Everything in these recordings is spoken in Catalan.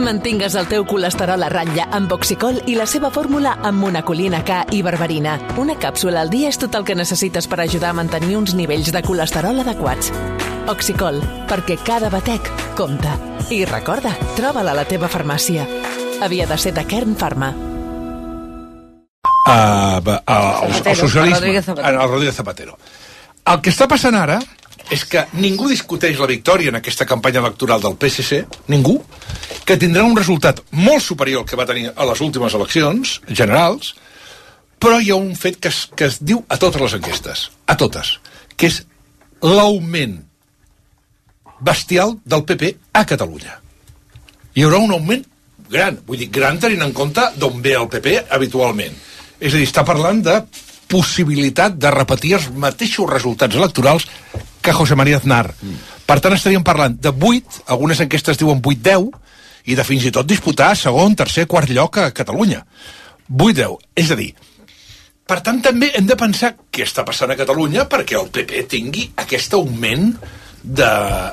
Mantingues el teu colesterol a ratlla amb Oxicol i la seva fórmula amb monacolina K i berberina. Una càpsula al dia és tot el que necessites per ajudar a mantenir uns nivells de colesterol adequats. Oxicol, perquè cada batec compta. I recorda, troba-la a la teva farmàcia. Havia de ser de Kern Pharma. El socialisme, el Rodríguez Zapatero. El que està passant ara és que ningú discuteix la victòria en aquesta campanya electoral del PSC, ningú, que tindrà un resultat molt superior al que va tenir a les últimes eleccions generals, però hi ha un fet que es diu a totes les enquestes, a totes, que és l'augment bestial del PP a Catalunya. Hi haurà un augment gran, vull dir, gran tenint en compte d'on ve el PP habitualment. És a dir, està parlant de possibilitat de repetir els mateixos resultats electorals que José María Aznar. Per tant, estaríem parlant de 8, algunes enquestes diuen 8-10, i de fins i tot disputar segon, tercer, quart lloc a Catalunya. 8-10. És a dir, per tant, també hem de pensar què està passant a Catalunya perquè el PP tingui aquest augment de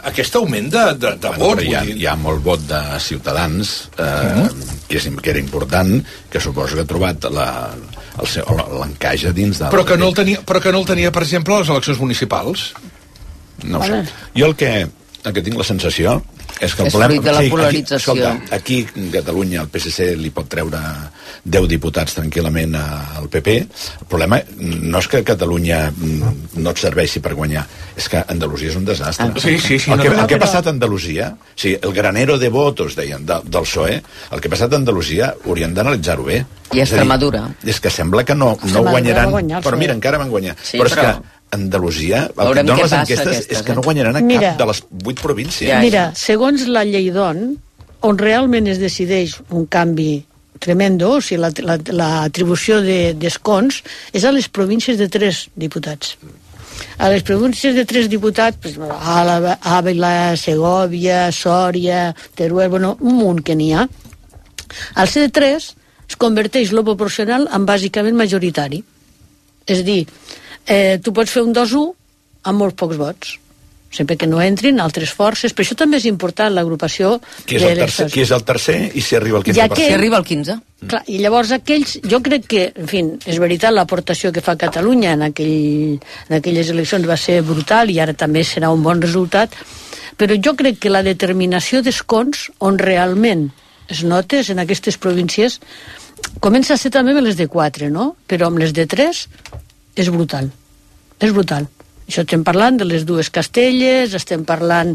vot. Hi ha molt vot de Ciutadans, que era important, que suposo que ha trobat l'encaix a dins del... Però que no el tenia, per exemple, a les eleccions municipals. No ho sé. Jo el que tinc la sensació és que el problema... És fruit de la polarització. Aquí a Catalunya el PSC li pot treure 10 diputats tranquil·lament al PP. El problema no és que Catalunya no et serveixi per guanyar, és que Andalusia és un desastre. Sí. El que ha passat a Andalusia, el granero de votos, deien, del PSOE, el que ha passat a Andalusia hauríem d'analitzar-ho bé. I Extremadura. És que sembla que no guanyaran, però mira, encara van guanyar. Sí, però és que Andalusia, el que donen les enquestes és que no guanyaran a cap de les 8 províncies. Mira, segons la llei d'ON, on realment es decideix un canvi tremendo, o sigui, l'atribució d'escons, és a les províncies de 3 diputats. A les províncies de 3 diputats, Àvila, Segòvia, Sòria, Teruel, bueno, un munt que n'hi ha. Al ser de 3 es converteix lo proporcional en bàsicament majoritari. És a dir, tu pots fer un 2-1 amb molts pocs vots, sempre que no entrin altres forces, però això també és important, l'agrupació... Qui és el tercer i si arriba al 15%? Si arriba al 15%. Clar, i llavors aquells, jo crec que, en fi, és veritat, l'aportació que fa Catalunya en aquelles eleccions va ser brutal i ara també serà un bon resultat, però jo crec que la determinació d'escons, on realment es notes en aquestes províncies, comença a ser també amb les de 4, no? Però amb les de 3 és brutal. És brutal. Això estem parlant de les 2 Castelles, estem parlant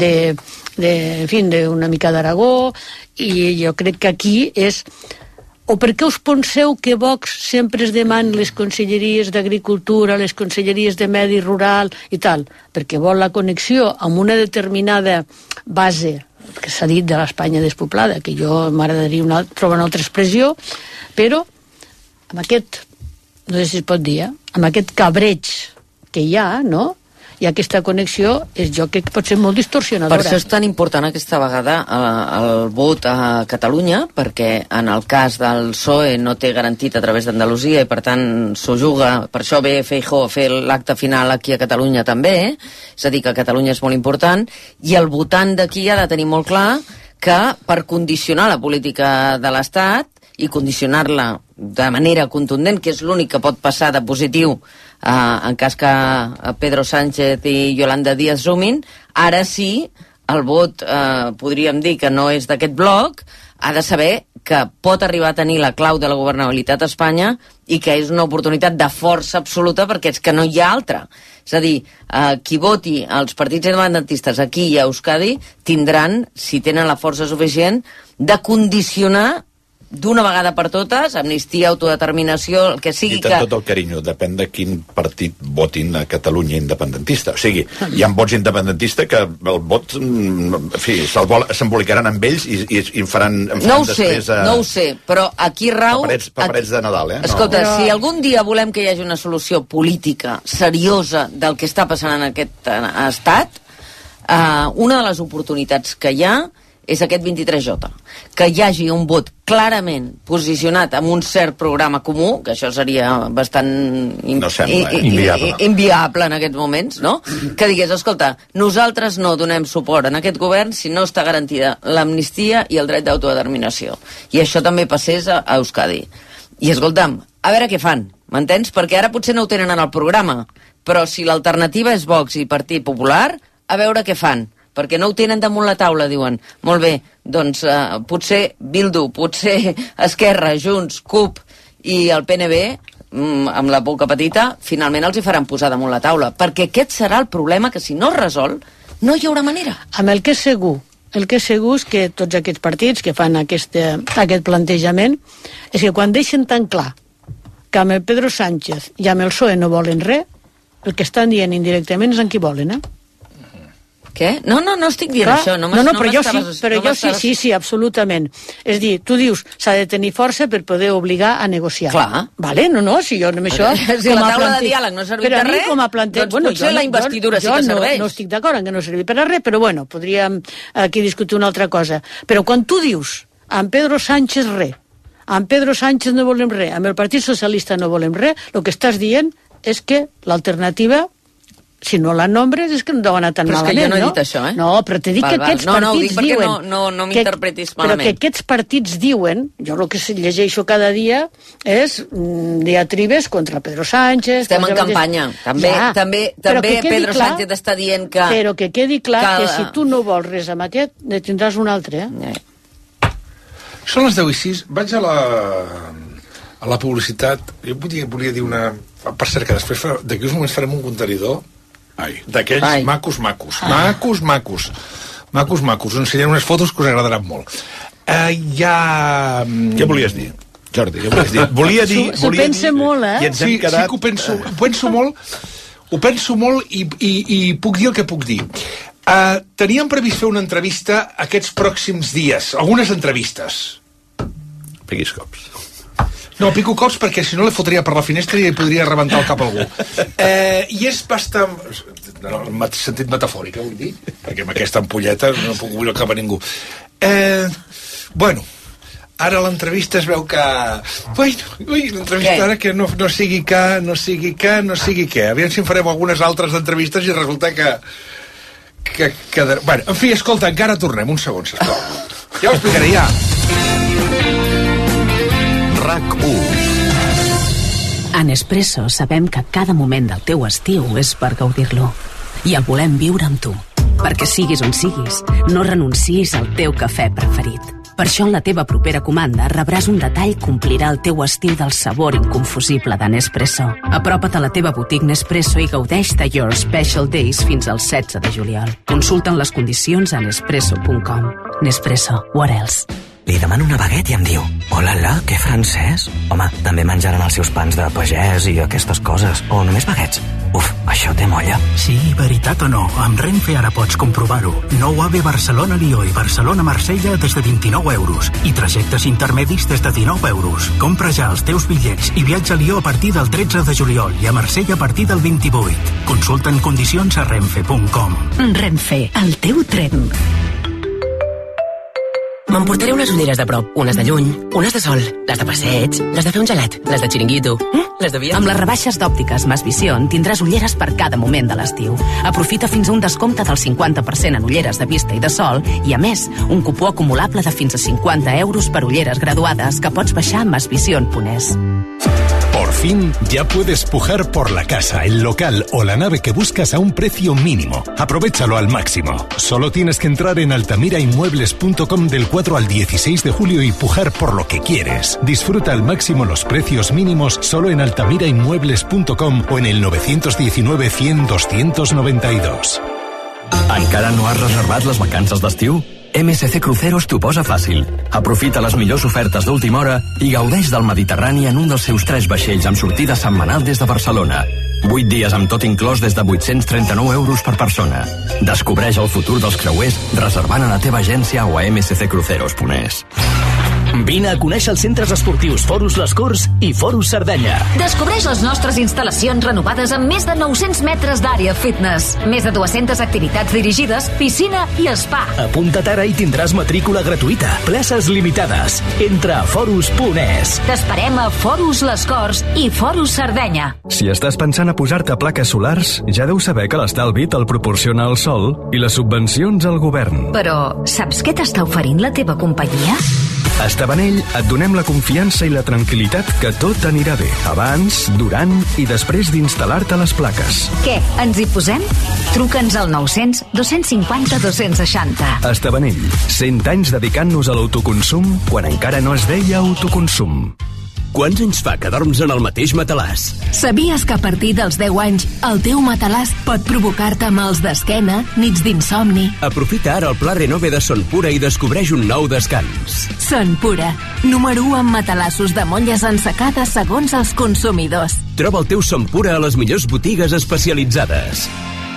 d'una mica d'Aragó, i jo crec que aquí és... O per què us penseu que Vox sempre es demana les conselleries d'Agricultura, les conselleries de Medi Rural i tal? Perquè vol la connexió amb una determinada base que s'ha dit de l'Espanya despoblada, que jo m'agradaria trobar una altra expressió, però amb aquest, no sé si es pot dir, amb aquest cabreig que hi ha, no? I aquesta connexió jo crec que pot ser molt distorsionadora. Per això és tan important aquesta vegada el vot a Catalunya, perquè en el cas del PSOE no té garantit a través d'Andalusia i per tant s'ho juga, per això ve Feijóo a fer l'acte final aquí a Catalunya també, és a dir que Catalunya és molt important, i el votant d'aquí ha de tenir molt clar que per condicionar la política de l'Estat i condicionar-la de manera contundent, que és l'únic que pot passar de positiu en cas que Pedro Sánchez i Yolanda Díaz sumin, ara sí, el vot, podríem dir que no és d'aquest bloc, ha de saber que pot arribar a tenir la clau de la governabilitat a Espanya i que és una oportunitat de força absoluta perquè és que no hi ha altra. És a dir, qui voti als partits independentistes aquí i a Euskadi tindran, si tenen la força suficient, de condicionar d'una vegada per totes, amnistia, autodeterminació, el que sigui que... Dit amb tot el carinyo, depèn de quin partit votin a Catalunya independentista. O sigui, hi ha vots independentistes que el vot, en fi, s'embolicaran amb ells i faran després... No ho sé, però aquí rau... Paperets de Nadal, Escolta, si algun dia volem que hi hagi una solució política seriosa del que està passant en aquest estat, una de les oportunitats que hi ha és aquest 23J. Que hi hagi un vot clarament posicionat amb un cert programa comú, que això seria bastant inviable en aquests moments, no? Que digués, escolta, nosaltres no donem suport en aquest govern si no està garantida l'amnistia i el dret d'autodeterminació. I això també passés a Euskadi. I escolta'm, a veure què fan, m'entens? Perquè ara potser no ho tenen en el programa, però si l'alternativa és Vox i Partit Popular, a veure què fan. Perquè no ho tenen damunt la taula, diuen. Molt bé, doncs potser Bildu, potser Esquerra, Junts, CUP i el PNB, amb la boca petita, finalment els hi faran posar damunt la taula. Perquè aquest serà el problema, que si no es resol, no hi haurà manera. Amb el que és segur és que tots aquests partits que fan aquest plantejament és que quan deixen tan clar que amb el Pedro Sánchez i amb el PSOE no volen res, el que estan dient indirectament és en qui volen, Què? No estic dient això. Però jo sí, absolutament. És dir, tu dius, s'ha de tenir força per poder obligar a negociar. Clar. Vale, si jo amb això... Si la taula de diàleg no ha servit de res, doncs potser la investidura sí que serveix. No estic d'acord en que no serveix per a res, però podríem aquí discutir una altra cosa. Però quan tu dius, amb Pedro Sánchez res, amb Pedro Sánchez no volem res, amb el Partit Socialista no volem res, el que estàs dient és que l'alternativa, si no la nombres, és que no deu anar tan malament, Però és que jo no he dit això, No, però t'he dit que aquests partits diuen... No m'interpretis malament. Però que aquests partits diuen, jo el que llegeixo cada dia és diatribes contra Pedro Sánchez... Estem en campanya. També Pedro Sánchez està dient que... Però que quedi clar que si tu no vols res amb aquest, ne tindràs un altre, Són les 10:06, vaig a la publicitat. Jo volia dir una... Per cert, que després, d'aquí uns moments farem un contenidor d'aquells macos. Us ensenyaré unes fotos que us agradaran molt. Què volies dir, Jordi? S'ho pensa molt, Sí, que ho penso molt. Ho penso molt i puc dir el que puc dir. Teníem previst fer una entrevista aquests pròxims dies, algunes entrevistes. Peguis cops. No, pico cops perquè si no li fotria per la finestra i li podria rebentar el cap a algú. I és bastant... En el sentit metafòric, vull dir, perquè amb aquesta ampolleta no puc obrir el cap a ningú. Ara l'entrevista es veu que... l'entrevista ara que no sigui què. Aviam si en farem algunes altres entrevistes i resulta que... en fi, escolta, encara tornem, un segon, sisplau. Ja ho explicaré, ja. RAC1. A Nespresso sabem que cada moment del teu estiu és per gaudir-lo. I el volem viure amb tu. Perquè siguis on siguis, no renunciïs al teu cafè preferit. Per això en la teva propera comanda rebràs un detall que omplirà el teu estiu del sabor inconfusible de Nespresso. Apropa't a la teva boutique Nespresso i gaudeix de Your Special Days fins al 16 de juliol. Consulta'n les condicions a nespresso.com. Nespresso, what else? Li demano una baguette i em diu: hola, que francès? Home, també menjaran els seus pans de pagès i aquestes coses. O només baguettes? Uf, això té molla. Sí, veritat o no, amb Renfe ara pots comprovar-ho. Nou AVE Barcelona-Lió i Barcelona-Marsella des de 29 euros. I trajectes intermedis des de 19 euros. Compra ja els teus bitllets i viatja a Lió a partir del 13 de juliol i a Marsella a partir del 28. Consulta en condicions a renfe.com. Renfe, el teu tren. M'emportaré unes ulleres de prop, unes de lluny, unes de sol, les de passeig, les de fer un gelat, les de xiringuito, les de viatge. Amb les rebaixes d'òptiques Mas Vision tindràs ulleres per cada moment de l'estiu. Aprofita fins a un descompte del 50% en ulleres de vista i de sol i, a més, un cupó acumulable de fins a 50 euros per ulleres graduades que pots baixar a masvision.es. Por fin ya puedes pujar por la casa, el local o la nave que buscas a un precio mínimo. Aprovéchalo al máximo. Solo tienes que entrar en altamirainmuebles.com del 4 al 16 de julio y pujar por lo que quieres. Disfruta al máximo los precios mínimos solo en altamirainmuebles.com o en el 919 100 292. Encara no has reservat les vacances d'estiu? MSC Cruceros t'ho posa fàcil. Aprofita les millors ofertes d'última hora i gaudeix del Mediterrani en un dels seus 3 vaixells amb sortida setmanal des de Barcelona. 8 dies amb tot inclòs des de 839 euros per persona. Descobreix el futur dels creuers reservant a la teva agència o a msccruceros.es. Vine a conèixer els centres esportius Forus Les Corts i Forus Sardenya. Descobreix les nostres instal·lacions renovades amb més de 900 metres d'àrea fitness, més de 200 activitats dirigides, piscina i spa. Apunta't ara i tindràs matrícula gratuïta. Places limitades. Entra a forus.es. T'esperem a Forus Les Corts i Forus Sardenya. Si estàs pensant a posar-te plaques solars, ja deus saber que l'estalvi te'l proporciona el sol i les subvencions al govern. Però saps què t'està oferint la teva companyia? A Estabanell et donem la confiança i la tranquil·litat que tot anirà bé, abans, durant i després d'instal·lar-te les plaques. Què, ens hi posem? Truca'ns al 900 250 260. Estabanell, 100 anys dedicant-nos a l'autoconsum quan encara no es deia autoconsum. Quants anys fa que dorms en el mateix matalàs? Sabies que a partir dels 10 anys el teu matalàs pot provocar-te mals d'esquena, nits d'insomni? Aprofita ara el Pla Renove de Son Pura i descobreix un nou descans. Son Pura, número 1 en matalassos de motlles ensecades segons els consumidors. Troba el teu Son Pura a les millors botigues especialitzades.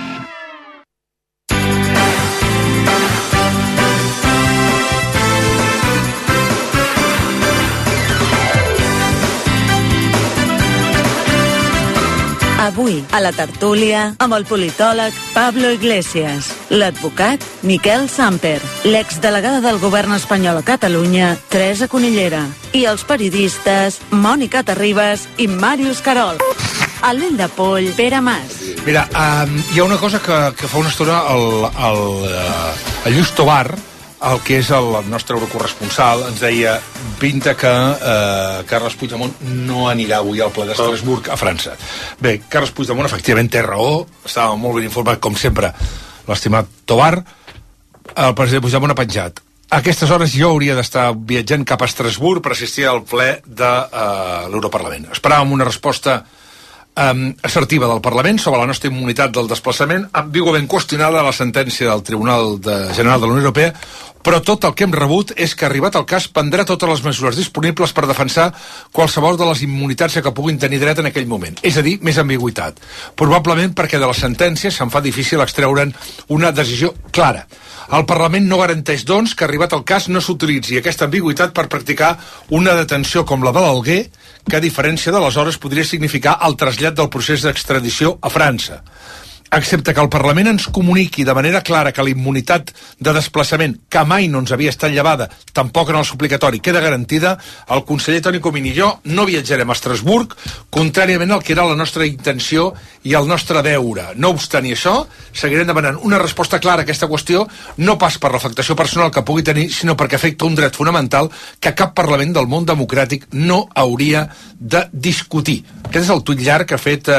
Avui, a la tertúlia, amb el politòleg Pablo Iglesias, l'advocat Miquel Samper, l'exdelegada del govern espanyol a Catalunya, Teresa Conillera, i els periodistes Mònica Terribas i Màrius Carol. A l'Ell de Poll, Pere Mas. Mira, hi ha una cosa que fa una estona el Lluís Tobar, el que és el nostre eurocorresponsal, ens deia pinta que Carles Puigdemont no anirà avui al ple d'Estrasburg a França. Bé, Carles Puigdemont efectivament té raó, estava molt ben informat com sempre l'estimat Tobar. El president Puigdemont ha penjat: a aquestes hores jo hauria d'estar viatjant cap a Estrasburg per assistir al ple de l'Europarlament. Esperàvem una resposta assertiva del Parlament sobre la nostra immunitat del desplaçament, ambiguament qüestionada la sentència del Tribunal General de la Unió Europea, però tot el que hem rebut és que, arribat el cas, prendrà totes les mesures disponibles per defensar qualsevol de les immunitats que puguin tenir dret en aquell moment. És a dir, més ambigüitat. Probablement perquè de les sentències se'n fa difícil extreure'n una decisió clara. El Parlament no garanteix, doncs, que, arribat el cas, no s'utilitzi aquesta ambigüitat per practicar una detenció com la de l'Alguer, que, a diferència d'aleshores, podria significar el trasllat del procés d'extradició a França. Excepte que el Parlament ens comuniqui de manera clara que la immunitat de desplaçament, que mai no ens havia estat llevada, tampoc en el suplicatori, queda garantida, el conseller Toni Comín i jo no viatjarem a Estrasburg, contràriament al que era la nostra intenció i el nostre deure. No obstant això, seguirem demanant una resposta clara a aquesta qüestió, no pas per l'afectació personal que pugui tenir, sinó perquè afecta un dret fonamental que cap Parlament del món democràtic no hauria de discutir. Aquest és el tuit llarg que ha fet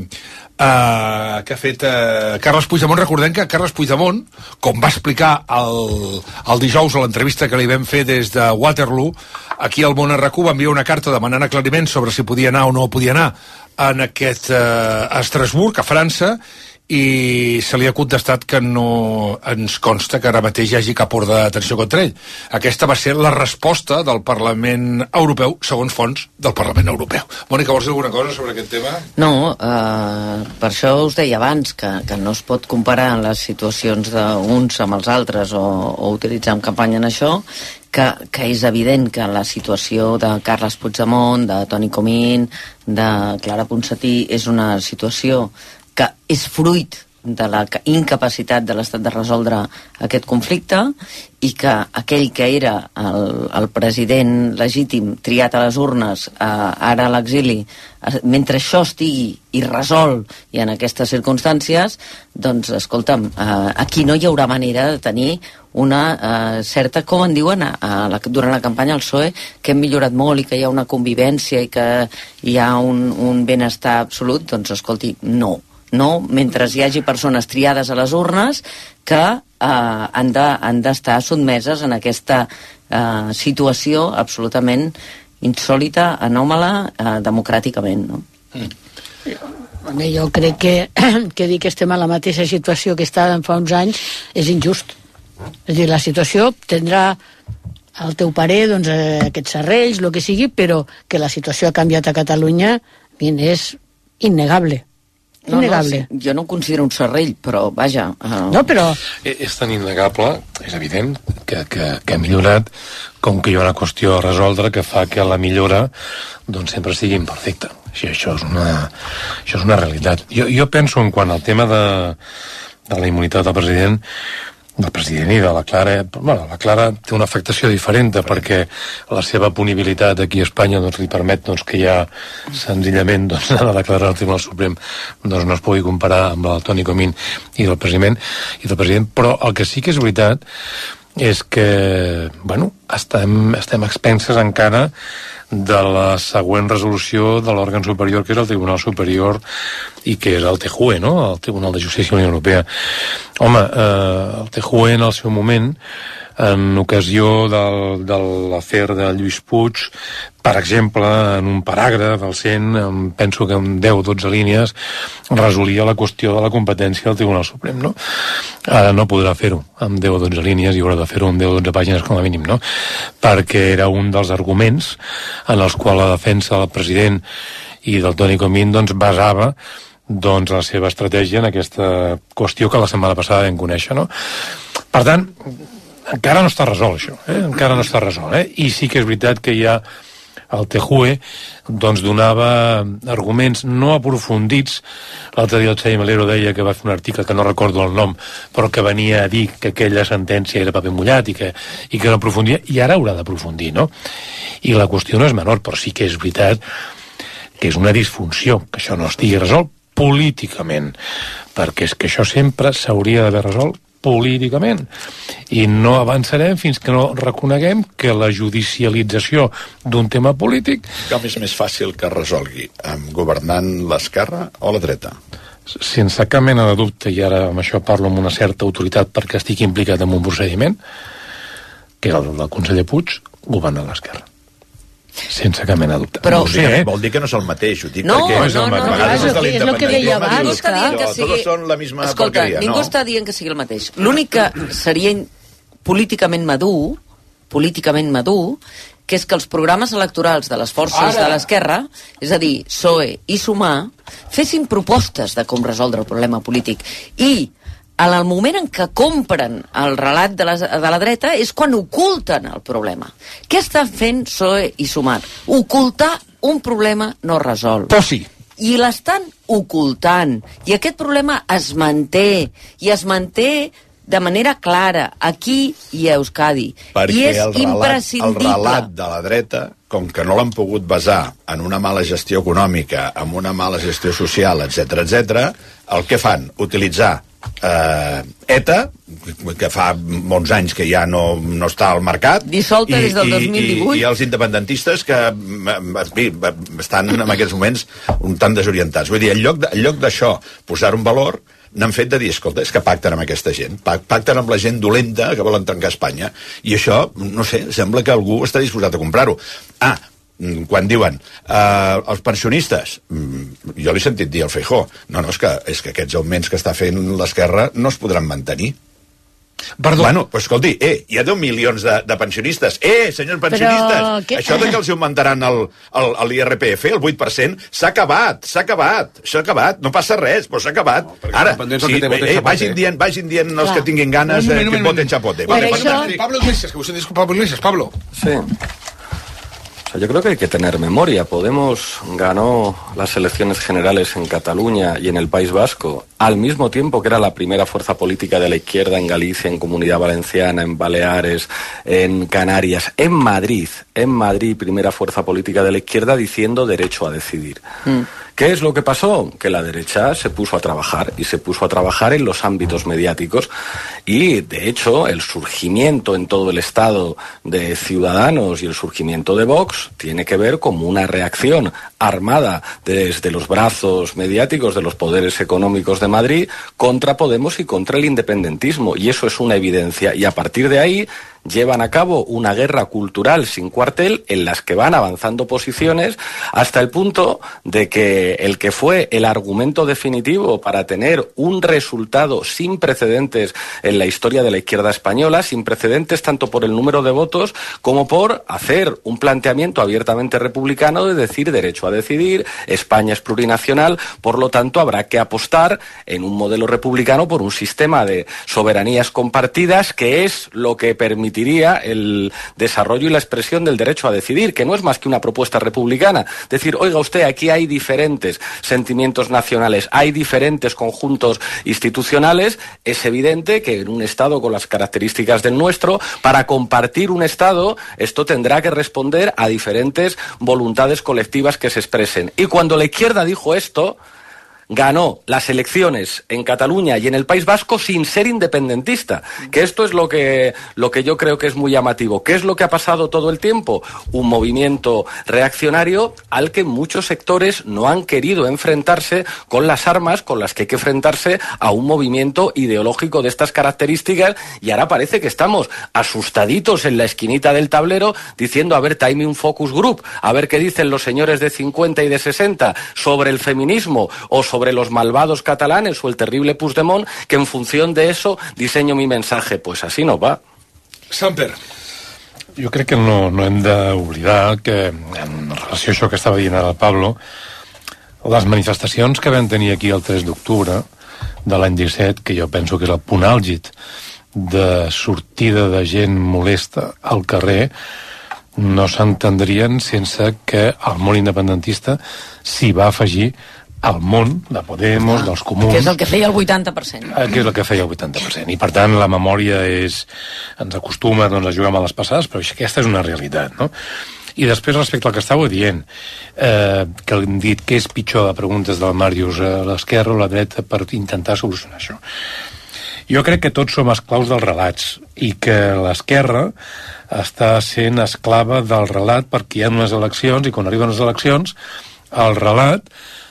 Carles Puigdemont. Recordem que Carles Puigdemont, com va explicar el dijous a l'entrevista que li vam fer des de Waterloo, aquí al Món RQ va enviar una carta demanant aclariment sobre si podia anar o no podia anar en aquest a Estrasburg, a França, i se li ha contestat que no ens consta que ara mateix hi hagi cap ordre de detenció contra ell. Aquesta va ser la resposta del Parlament Europeu, segons fonts del Parlament Europeu. Mònica, vols dir alguna cosa sobre aquest tema? No, per això us deia abans que no es pot comparar les situacions d'uns amb els altres o utilitzar en campanya en això, que és evident que la situació de Carles Puigdemont, de Toni Comín, de Clara Ponsatí, és una situació que és fruit de la incapacitat de l'Estat de resoldre aquest conflicte, i que aquell que era el president legítim triat a les urnes, ara a l'exili, mentre això estigui irresolt i en aquestes circumstàncies, doncs escolta'm, aquí no hi haurà manera de tenir una certa, com en diuen durant la campanya al PSOE, que hem millorat molt i que hi ha una convivència i que hi ha un benestar absolut. Doncs escolti, no, mentre hi hagi persones triades a les urnes que han d'estar sotmeses en aquesta situació absolutament insòlita, anòmala, democràticament, no? Jo crec que dir que estem a la mateixa situació que estàvem fa uns anys és injust. És a dir, la situació tindrà al teu parer, doncs, aquests serrells, el que sigui, però que la situació ha canviat a Catalunya és innegable. innegable. No, jo no ho considero un serrell, però vaja... No, però... És tan innegable, és evident, que ha millorat, com que hi ha una qüestió a resoldre que fa que la millora doncs sempre sigui imperfecta. Això és una realitat. Jo penso en quant al tema de la immunitat del president i de la Clara. Bueno, la Clara té una afectació diferent perquè la seva punibilitat aquí a Espanya li permet que ja senzillament anar a declarar al Tribunal Suprem no es pugui comparar amb el Toni Comín i del president, però el que sí que és veritat és que, estem expenses encara de la següent resolució de l'òrgan superior, que és el Tribunal Superior i que és el TJUE, no?, el Tribunal de Justícia de la Unió Europea. Home, el TJUE en el seu moment, en ocasió de l'afer de Lluís Puig, per exemple, en un paràgraf, al 100, penso que en 10 o 12 línies, resolia la qüestió de la competència del Tribunal Suprem, no? Ara no podrà fer-ho amb 10 o 12 línies i haurà de fer-ho amb 10 o 12 pàgines com a mínim, no? Perquè era un dels arguments en els quals la defensa del president i del Toni Comín basava la seva estratègia en aquesta qüestió que la setmana passada vam conèixer, no? Per tant, encara no està resolt això, encara no està resolt, i sí que és veritat que ja el TJUE donava arguments no aprofundits. L'altre dia el Xavier Melero deia que va fer un article que no recordo el nom, però que venia a dir que aquella sentència era paper mullat i que no aprofundia, i ara haurà d'aprofundir, no? I la qüestió no és menor, però sí que és veritat que és una disfunció que això no estigui resolt políticament, perquè és que això sempre s'hauria d'haver resolt políticament, i no avançarem fins que no reconeguem que la judicialització d'un tema polític... Com és més fàcil que resolgui, governant l'esquerra o la dreta? Sense cap mena de dubte, i ara amb això parlo amb una certa autoritat perquè estic implicat en un procediment, que és el del conseller Puig, governant l'esquerra. Sense cap mena de dubte. Però vol dir que no és el mateix, ho dic perquè... és el que deia abans. Tots són la misma porqueria. Ningú està dient que sigui el mateix. L'únic que seria políticament madur, que és que els programes electorals de les forces de l'esquerra, és a dir, PSOE i Sumar, fessin propostes de com resoldre el problema polític. I en el moment en què compren el relat de la dreta és quan oculten el problema. Què estan fent PSOE i Sumar? Ocultar un problema no resolt. Però sí. I l'estan ocultant. I aquest problema es manté. I es manté de manera clara, aquí i a Euskadi. I és imprescindible. El relat de la dreta, com que no l'han pogut basar en una mala gestió econòmica, en una mala gestió social, etc., el que fan? Utilitzar ETA, que fa molts anys que ja no està al mercat, dissolta des del 2018, i els independentistes que estan en aquests moments un tant desorientats. Vull dir, en lloc d'això, posar un valor, n'han fet de dir, escolta, és que pacten amb aquesta gent, pacten amb la gent dolenta que volen trencar Espanya, i això, no sé, sembla que algú està disposat a comprar-ho. Quan diuen els pensionistes, jo l'he sentit dir al Feijóo, no, és que aquests augments que està fent l'esquerra no es podran mantenir. Perdó. Bueno, pues escolti, hi ha 10 milions de pensionistes. Senyors pensionistes, això de que els augmentaran l'IRPF, el 8%, s'ha acabat, no passa res, però s'ha acabat. Ara, vagin dient els que tinguin ganes que voten Chapote. Pablo Iglesias, que usted dice Pablo Iglesias, Pablo. Sí. Yo creo que hay que tener memoria. Podemos ganó las elecciones generales en Cataluña y en el País Vasco al mismo tiempo que era la primera fuerza política de la izquierda en Galicia, en Comunidad Valenciana, en Baleares, en Canarias, en Madrid, primera fuerza política de la izquierda diciendo derecho a decidir. ¿Qué es lo que pasó? Que la derecha se puso a trabajar, y se puso a trabajar en los ámbitos mediáticos, y de hecho el surgimiento en todo el Estado de Ciudadanos y el surgimiento de Vox tiene que ver como una reacción armada desde los brazos mediáticos de los poderes económicos de Madrid contra Podemos y contra el independentismo, y eso es una evidencia, y a partir de ahí llevan a cabo una guerra cultural sin cuartel en las que van avanzando posiciones hasta el punto de que el que fue el argumento definitivo para tener un resultado sin precedentes en la historia de la izquierda española, sin precedentes tanto por el número de votos como por hacer un planteamiento abiertamente republicano de decir derecho a decidir, España es plurinacional, por lo tanto habrá que apostar en un modelo republicano por un sistema de soberanías compartidas que es lo que permitiría el desarrollo y la expresión del derecho a decidir, que no es más que una propuesta republicana. Decir, oiga usted, aquí hay diferentes sentimientos nacionales, hay diferentes conjuntos institucionales, es evidente que en un Estado con las características del nuestro, para compartir un Estado, esto tendrá que responder a diferentes voluntades colectivas que se expresen. Y cuando la izquierda dijo esto, ganó las elecciones en Cataluña y en el País Vasco sin ser independentista, que esto es lo que yo creo que es muy llamativo. ¿Qué es lo que ha pasado todo el tiempo? Un movimiento reaccionario al que muchos sectores no han querido enfrentarse con las armas con las que hay que enfrentarse a un movimiento ideológico de estas características, y ahora parece que estamos asustaditos en la esquinita del tablero diciendo, a ver, tráeme un focus group, a ver qué dicen los señores de 50 y de 60 sobre el feminismo o sobre los malvados catalanes o el terrible Puigdemont, que en función de eso diseño mi mensaje. Pues así no va. Samper. Jo crec que no hem d'oblidar que, en relació a això que estava dient ara el Pablo, les manifestacions que vam tenir aquí el 3 d'octubre de l'any 17, que jo penso que és el punt àlgid de sortida de gent molesta al carrer, no s'entendrien sense que el món independentista s'hi va afegir al món de Podemos, dels comuns... Que és el que feia el 80%. Que és el que feia el 80%. I, per tant, la memòria ens acostuma a jugar a les passades, però aquesta és una realitat, no? I després, respecte al que estàveu dient, que hem dit que és pitjor de preguntes del Màrius a l'esquerra o a la dreta per intentar solucionar això. Jo crec que tots som esclaus dels relats i que l'esquerra està sent esclava del relat perquè hi ha unes eleccions i quan arriben les eleccions el relat,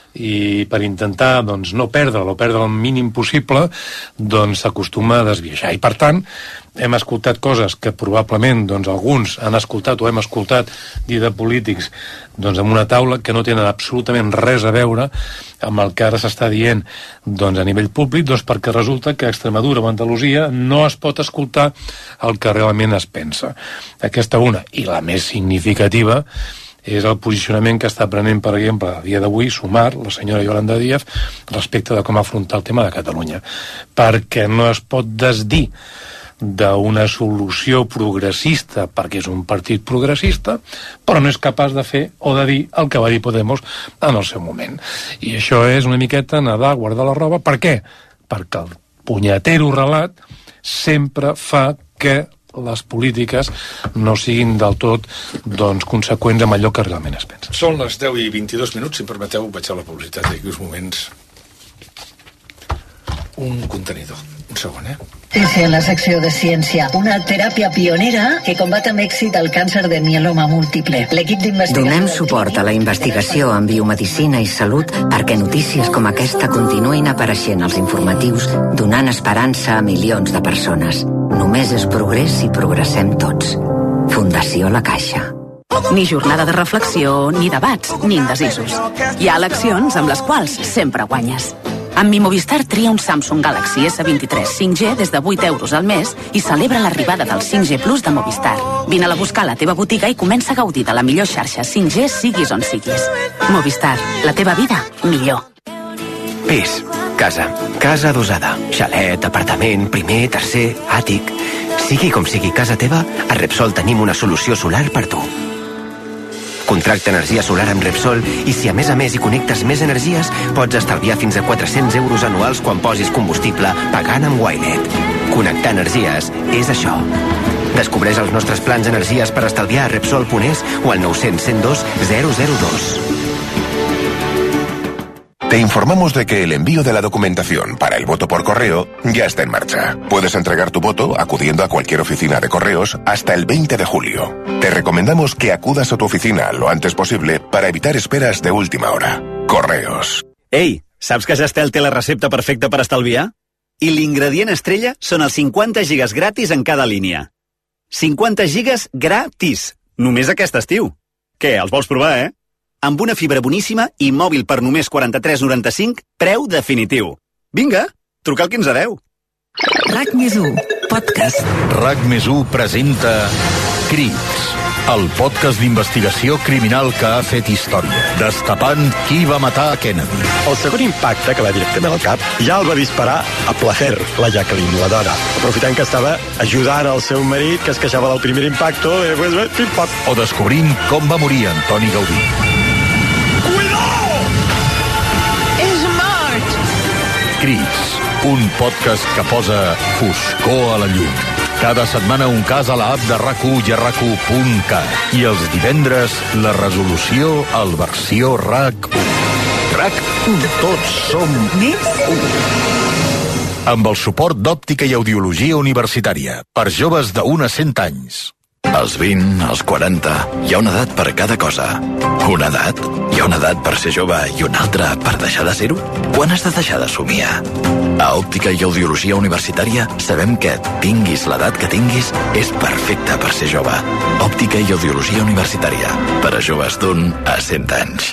i per intentar no perdre'l o perdre el mínim possible, s'acostuma a desviaixar. I per tant hem escoltat coses que probablement alguns han escoltat o hem escoltat dir de polítics en una taula que no tenen absolutament res a veure amb el que ara s'està dient a nivell públic, perquè resulta que a Extremadura o a Andalusia no es pot escoltar el que realment es pensa. Aquesta una, i la més significativa, és el posicionament que està prenent, per exemple, a dia d'avui, Sumar, la senyora Yolanda Díaz, respecte de com afrontar el tema de Catalunya. Perquè no es pot desdir d'una solució progressista, perquè és un partit progressista, però no és capaç de fer o de dir el que va dir Podemos en el seu moment. I això és una miqueta nedar, guardar la roba. Per què? Perquè el punyetero relat sempre fa que les polítiques no siguin del tot conseqüents amb allò que realment es pensa. Són les 10 i 22 minuts, si em permeteu, vaig a la publicitat d'aquí uns moments. Un contenidor. Un segon, TC en la secció de ciència, una teràpia pionera que combat amb èxit el càncer de mieloma múltiple. L'equip d'investigació... Donem suport a la investigació en biomedicina i salut perquè notícies com aquesta continuïn apareixent als informatius, donant esperança a milions de persones. Només és progrés si progressem tots. Fundació La Caixa. Ni jornada de reflexió, ni debats, ni indecisos. Hi ha eleccions amb les quals sempre guanyes. Amb Mi Movistar tria un Samsung Galaxy S23 5G des de 8 euros al mes i celebra l'arribada del 5G Plus de Movistar. Vine-la a buscar a la teva botiga i comença a gaudir de la millor xarxa 5G siguis on siguis. Movistar, la teva vida millor. Pis, casa, casa adosada, xalet, apartament, primer, tercer, àtic... Sigui com sigui casa teva, a Repsol tenim una solució solar per tu. Contracta energia solar amb Repsol i si a més hi connectes més energies, pots estalviar fins a 400 euros anuals quan posis combustible pagant amb Wilet. Connectar energies és això. Descobreix els nostres plans d'energies per estalviar a Repsol.es o al 900 102 002. Te informamos de que el envío de la documentación para el voto por correo ya está en marcha. Puedes entregar tu voto acudiendo a cualquier oficina de correos hasta el 20 de julio. Te recomendamos que acudas a tu oficina lo antes posible para evitar esperas de última hora. Correos. Ei, saps que Gestel té la recepta perfecta per estalviar? I l'ingredient estrella són els 50 gigas gratis en cada línia. 50 gigas gratis. Només aquest estiu. Què, els vols provar, Amb una fibra boníssima i mòbil per només 43,95, preu definitiu. Vinga, truca al 1510. RAC+1, podcast. RAC+1 presenta Crits, el podcast d'investigació criminal que ha fet història, destapant qui va matar a Kennedy. El segon impacte que va directament al cap ja el va disparar a placer, la Jacqueline, la dona, aprofitant que estava ajudant al seu marit, que es queixava del primer impacto, pim-pam. O descobrint com va morir Antoni Gaudí. Cuidao! És mort! Crits, un podcast que posa foscor a la llum. Cada setmana un cas a l'app de RAC1 i a RAC1.cat. I els divendres, la resolució al versió RAC1. RAC1, tots som més 1. Amb el suport d'Òptica i Audiologia Universitària, per joves de 1 a 100 anys. Als 20, als 40, hi ha una edat per cada cosa. Una edat? Hi ha una edat per ser jove i una altra per deixar de ser-ho? Quan has de deixar de somiar? A Òptica i Audiologia Universitària sabem que, tinguis l'edat que tinguis, és perfecte per ser jove. Òptica i Audiologia Universitària, per a joves d'1 a 100 anys.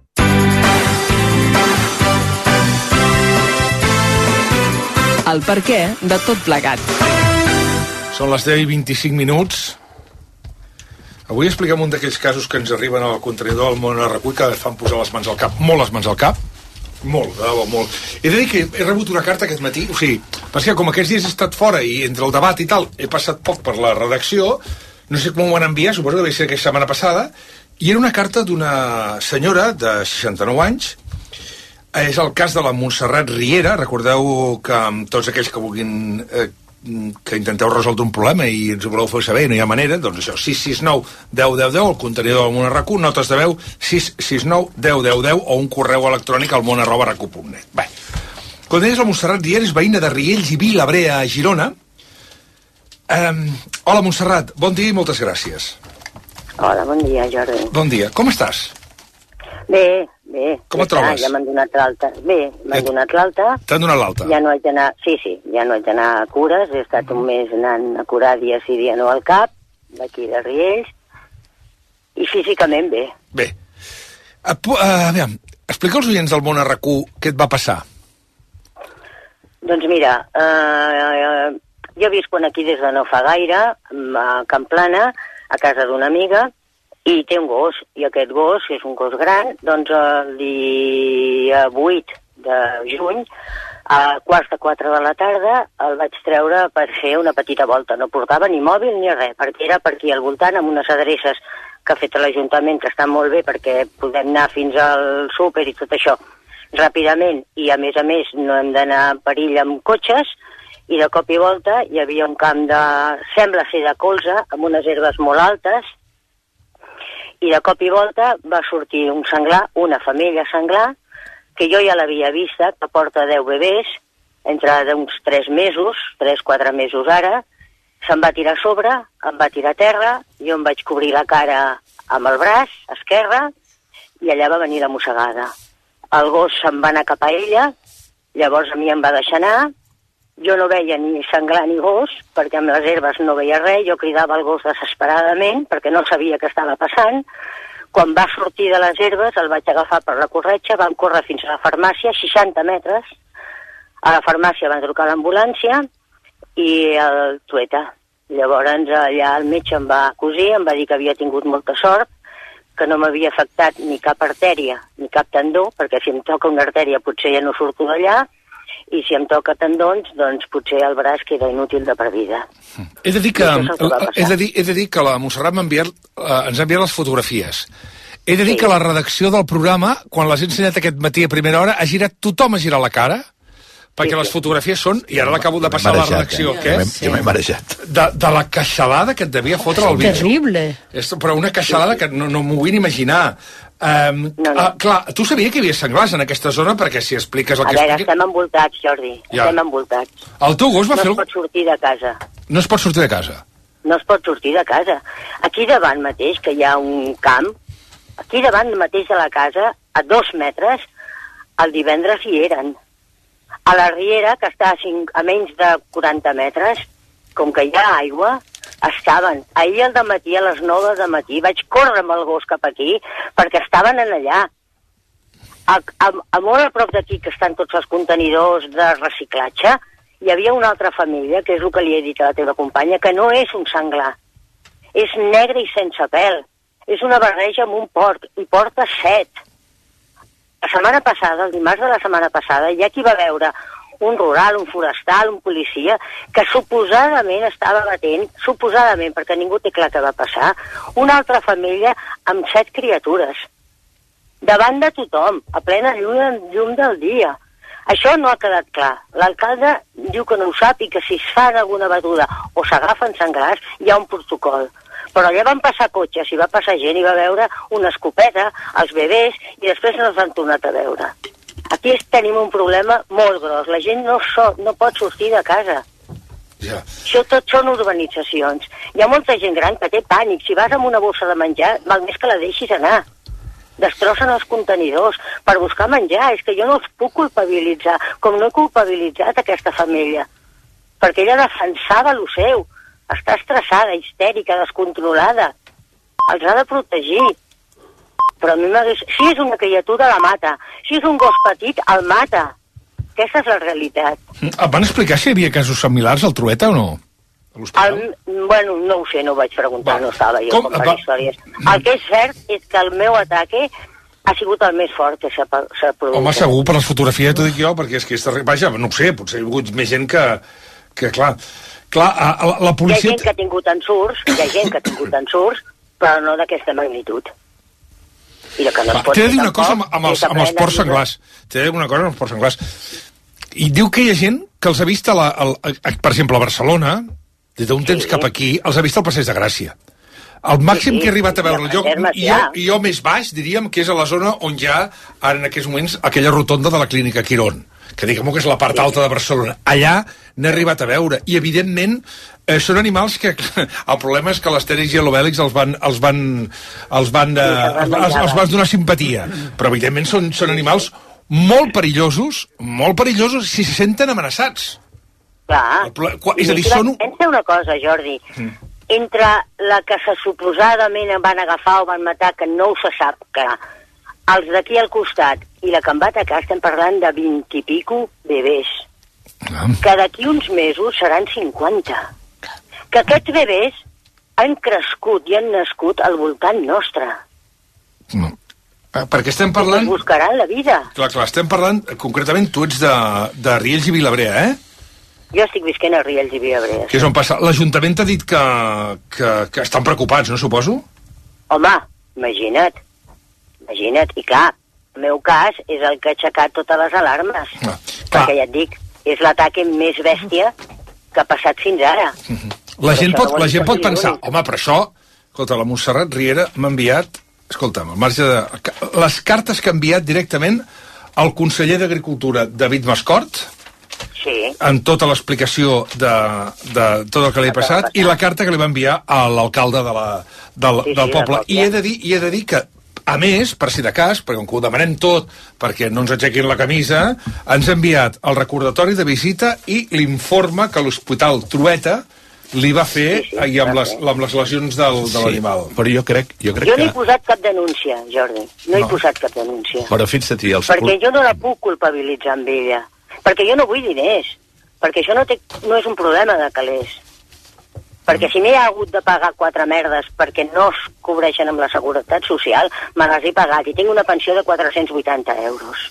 El perquè de tot plegat. Són les 10:25 minuts. Avui expliquem un d'aquells casos que ens arriben al contenidor del món RAC1 que fan posar les mans al cap, molt les mans al cap. Molt, de debò, molt. He de dir que he rebut una carta aquest matí, o sigui, perquè com aquests dies he estat fora i entre el debat i tal he passat poc per la redacció, no sé com ho van enviar, suposo que devia ser aquesta setmana passada, i era una carta d'una senyora de 69 anys. És el cas de la Montserrat Riera. Recordeu que amb tots aquells que vulguin que intenteu resoldre un problema i ens ho voleu fer saber i no hi ha manera, doncs això, 669 10 10 10, el contenidor del món RAC1, notes de veu 669 10 10 10 o un correu electrònic al món@rac1.net. Bé, com deies, la Montserrat Riera és veïna de Riells i Vilabrea, a Girona. Hola, Montserrat, bon dia i moltes gràcies. Hola, bon dia, Jordi. Bon dia, com estàs? Bé. Com et trobes? Ja m'han donat l'alta. Bé, m'han donat l'alta. T'han donat l'alta? Ja no haig d'anar... Sí, ja no haig d'anar a cures. He estat un mes anant a curar dia sí, dia no al cap, d'aquí de Riells, i físicament bé. Bé. Aviam, explica als oients del món RAC1 què et va passar. Doncs mira, jo visc aquí des de no fa gaire, a Camplana, a casa d'una amiga, i té un gos, i aquest gos, que és un gos gran, doncs el dia 8 de juny, a 3:45 de la tarda, el vaig treure per fer una petita volta. No portava ni mòbil ni res, perquè era per aquí al voltant, amb unes adreces que ha fet l'Ajuntament, que estan molt bé, perquè podem anar fins al súper i tot això ràpidament, i a més no hem d'anar en perill amb cotxes, i de cop i volta hi havia un camp sembla ser de colze, amb unes herbes molt altes, i de cop i volta va sortir un senglar, una femella senglar, que jo ja l'havia vista, que porta 10 bebès, entre uns 3 mesos, 3-4 mesos ara, se'm va tirar a sobre, em va tirar a terra, jo em vaig cobrir la cara amb el braç esquerre, i allà va venir la mossegada. El gos se'n va anar cap a ella, llavors a mi em va deixar anar, jo no veia ni senglar ni gos, perquè amb les herbes no veia res, jo cridava el gos desesperadament, perquè no sabia què estava passant. Quan va sortir de les herbes, el vaig agafar per la corretja, vam córrer fins a la farmàcia, 60 metres. A la farmàcia van trucar l'ambulància i el tueta. Llavors allà el metge em va cosir, em va dir que havia tingut molta sort, que no m'havia afectat ni cap artèria ni cap tendó, perquè si em toca una artèria potser ja no surto d'allà, i si em toca tendons, doncs potser el braç queda inútil de per vida. He de dir que la Montserrat ens ha enviat les fotografies. He de dir que la redacció del programa, quan les he ensenyat aquest matí a primera hora, tothom ha girat la cara, perquè les fotografies són, i ara l'acabo de passar a la redacció, Jo m'he marejat. De la queixalada que et devia fotre el bitxo. Terrible. Però una queixalada que no m'ho vull imaginar. Clar, tu sabia que hi havia senglars en aquesta zona, perquè si expliques el que... A veure, estem envoltats, Jordi, estem envoltats. El teu gos va fer... No es pot sortir de casa. No es pot sortir de casa? No es pot sortir de casa. Aquí davant mateix, que hi ha un camp, aquí davant mateix de la casa, a 2 metres, el divendres hi eren. A la riera, que està a menys de 40 metres, com que hi ha aigua, estaven. Ahir al dematí, a les 9 del matí, vaig córrer amb el gos cap aquí, perquè estaven en allà. A molt a prop d'aquí, que estan tots els contenidors de reciclatge, hi havia una altra família, que és el que li he dit a la teva companya, que no és un senglar. És negre i sense pèl. És una barreja amb un porc, i porta 7. La setmana passada, el dimarts de la setmana passada, hi ha qui va veure un rural, un forestal, un policia, que suposadament estava batent, suposadament, perquè ningú té clar què va passar, una altra família amb 7 criatures. Davant de tothom, a plena llum del dia. Això no ha quedat clar. L'alcalde diu que no ho sap i que si es fan alguna batuda o s'agafen senglars, hi ha un protocol. Però allà van passar cotxes, i va passar gent, i va veure una escopeta, els bebès, i després no els han tornat a veure. Aquí tenim un problema molt gros. La gent no pot sortir de casa. Ja. Això tot són urbanitzacions. Hi ha molta gent gran que té pànic. Si vas amb una bossa de menjar, val més que la deixis anar. Destrossen els contenidors per buscar menjar. És que jo no els puc culpabilitzar, com no he culpabilitzat aquesta família, perquè ella defensava lo seu. Està estressada, histèrica, descontrolada. Els ha de protegir. Però a mi si és una criatura, la mata. Si és un gos petit, el mata. Aquesta és la realitat. Et van explicar si hi havia casos similars al Trueta o no? Bueno, no ho sé, no ho vaig preguntar, no estava jo com per històries. El que és cert és que el meu ataque ha sigut el més fort que s'ha produït. Home, segur, per les fotografies t'ho dic jo, perquè és que vaja, no ho sé, potser hi ha hagut més gent que clar, la policia... Hi ha gent que ha tingut ensurts, però no d'aquesta magnitud. I que no es pot T'he de dir una cosa amb els porcs senglars. I diu que hi ha gent que els ha vist, per exemple, a Barcelona, des d'un temps cap aquí, els ha vist al Passeig de Gràcia. El màxim que he arribat a veure el lloc, jo més baix, diríem que és a la zona on hi ha, ara en aquests moments, aquella rotonda de la Clínica Quirón, que diguem que és la part alta de Barcelona. Allà n'he arribat a veure, i evidentment són animals que el problema és que l'Astèrix i l'Obèlix els van donar simpatia, però evidentment són animals molt perillosos si se senten amenaçats. Clar. És a dir, pensa una cosa, Jordi. Entre la que suposadament em van agafar o van matar, que no se sap, clar, els d'aquí al costat i la que em va atacar, estem parlant de 20 i pico bebès. Que d'aquí uns mesos seran 50. Que aquests bebès han crescut i han nascut al voltant nostre. No. Perquè estem parlant... I buscaran la vida. Clar, estem parlant, concretament, tu ets de Riells i Vilabrea, Jo estic visquent a Riells i Vilabrea. Que és on passa. L'Ajuntament t'ha dit que estan preocupats, no suposo? Home, imagina't. I clar, el meu cas és el que ha aixecat totes les alarmes. Perquè ja et dic, és l'ataque més bèstia que ha passat fins ara. La gent pot pensar, home, però això... Escolta, la Montserrat Riera m'ha enviat... Escolta'm, al marge de... Les cartes que ha enviat directament al conseller d'Agricultura, David Mascort, amb tota l'explicació de tot el que li ha passat, i la carta que li va enviar a l'alcalde del poble. I he de dir que, a més, per si de cas, perquè com que ho demanem tot perquè no ens aixequin la camisa, ens ha enviat el recordatori de visita i l'informe que l'Hospital Trueta li va fer amb les lesions de l'animal. Però jo crec que... Jo no he posat cap denúncia, Jordi. No he posat cap denúncia. Però fixa't-hi... Perquè jo no la puc culpabilitzar amb ella. Perquè jo no vull diners. Perquè això no és un problema de calés. Perquè si m'he hagut de pagar 4 merdes perquè no es cobreixen amb la Seguretat Social, me les he pagat i tinc una pensió de 480 euros.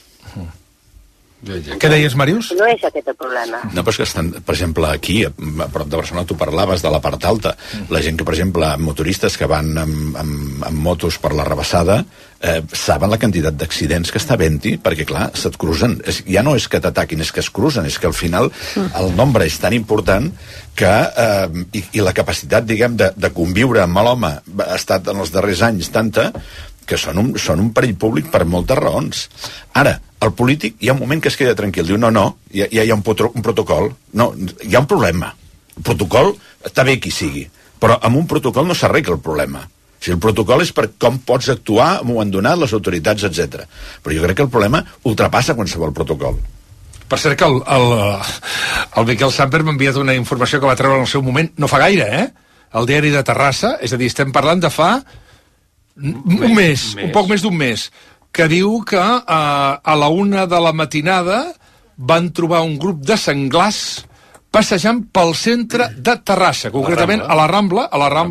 Què deies, Màrius? No és aquest el problema. No, però és que estan, per exemple, aquí, a prop de Barcelona, tu parlaves de la part alta. La gent que, per exemple, motoristes que van amb motos per la rebassada, saben la quantitat d'accidents que està havent-hi, perquè, clar, se't cruzen. Ja no és que t'ataquin, és que es cruzen. És que al final el nombre és tan important que, i la capacitat, diguem, de conviure amb l'home ha estat en els darrers anys tanta que són un perill públic per moltes raons. Ara, el polític hi ha un moment que es queda tranquil, diu no, hi ha un protocol, no, hi ha un problema. El protocol està bé qui sigui, però amb un protocol no s'arregla el problema. O sigui, el protocol és per com pots actuar en un moment donat, les autoritats, etc. Però jo crec que el problema ultrapassa qualsevol protocol. Per cert que el Miquel Samper m'ha enviat una informació que va treure en el seu moment, no fa gaire, el diari de Terrassa, és a dir, estem parlant de fa un mes, un poc més d'un mes, que diu que a la 1 de la matinada van trobar un grup de senglars passejant pel centre de Terrassa, concretament a la Rambla,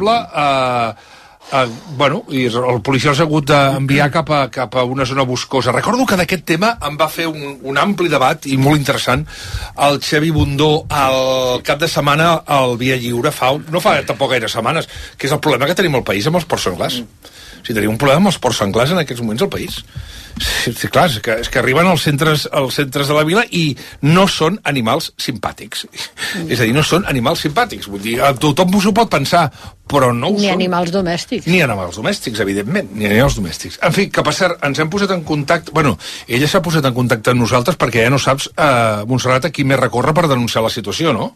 i el policia els ha hagut d'enviar cap a una zona boscosa. Recordo que d'aquest tema em va fer un ampli debat i molt interessant el Xavi Bundó al cap de setmana al Via Lliure, no fa tampoc gaire setmanes, que és el problema que tenim al país amb els porcs senglars. O sigui, tenim un problema amb els porcs senglars en aquests moments al país. Sí, clar, és que arriben als centres de la vila i no són animals simpàtics. És a dir, no són animals simpàtics. Vull dir, tothom s'ho pot pensar, però no ho són. Ni animals domèstics. Ni animals domèstics, evidentment, ni animals domèstics. En fi, que per cert, ens hem posat en contacte... Bueno, ella s'ha posat en contacte amb nosaltres perquè ja no saps, Montserrat, a qui més recorre per denunciar la situació, no?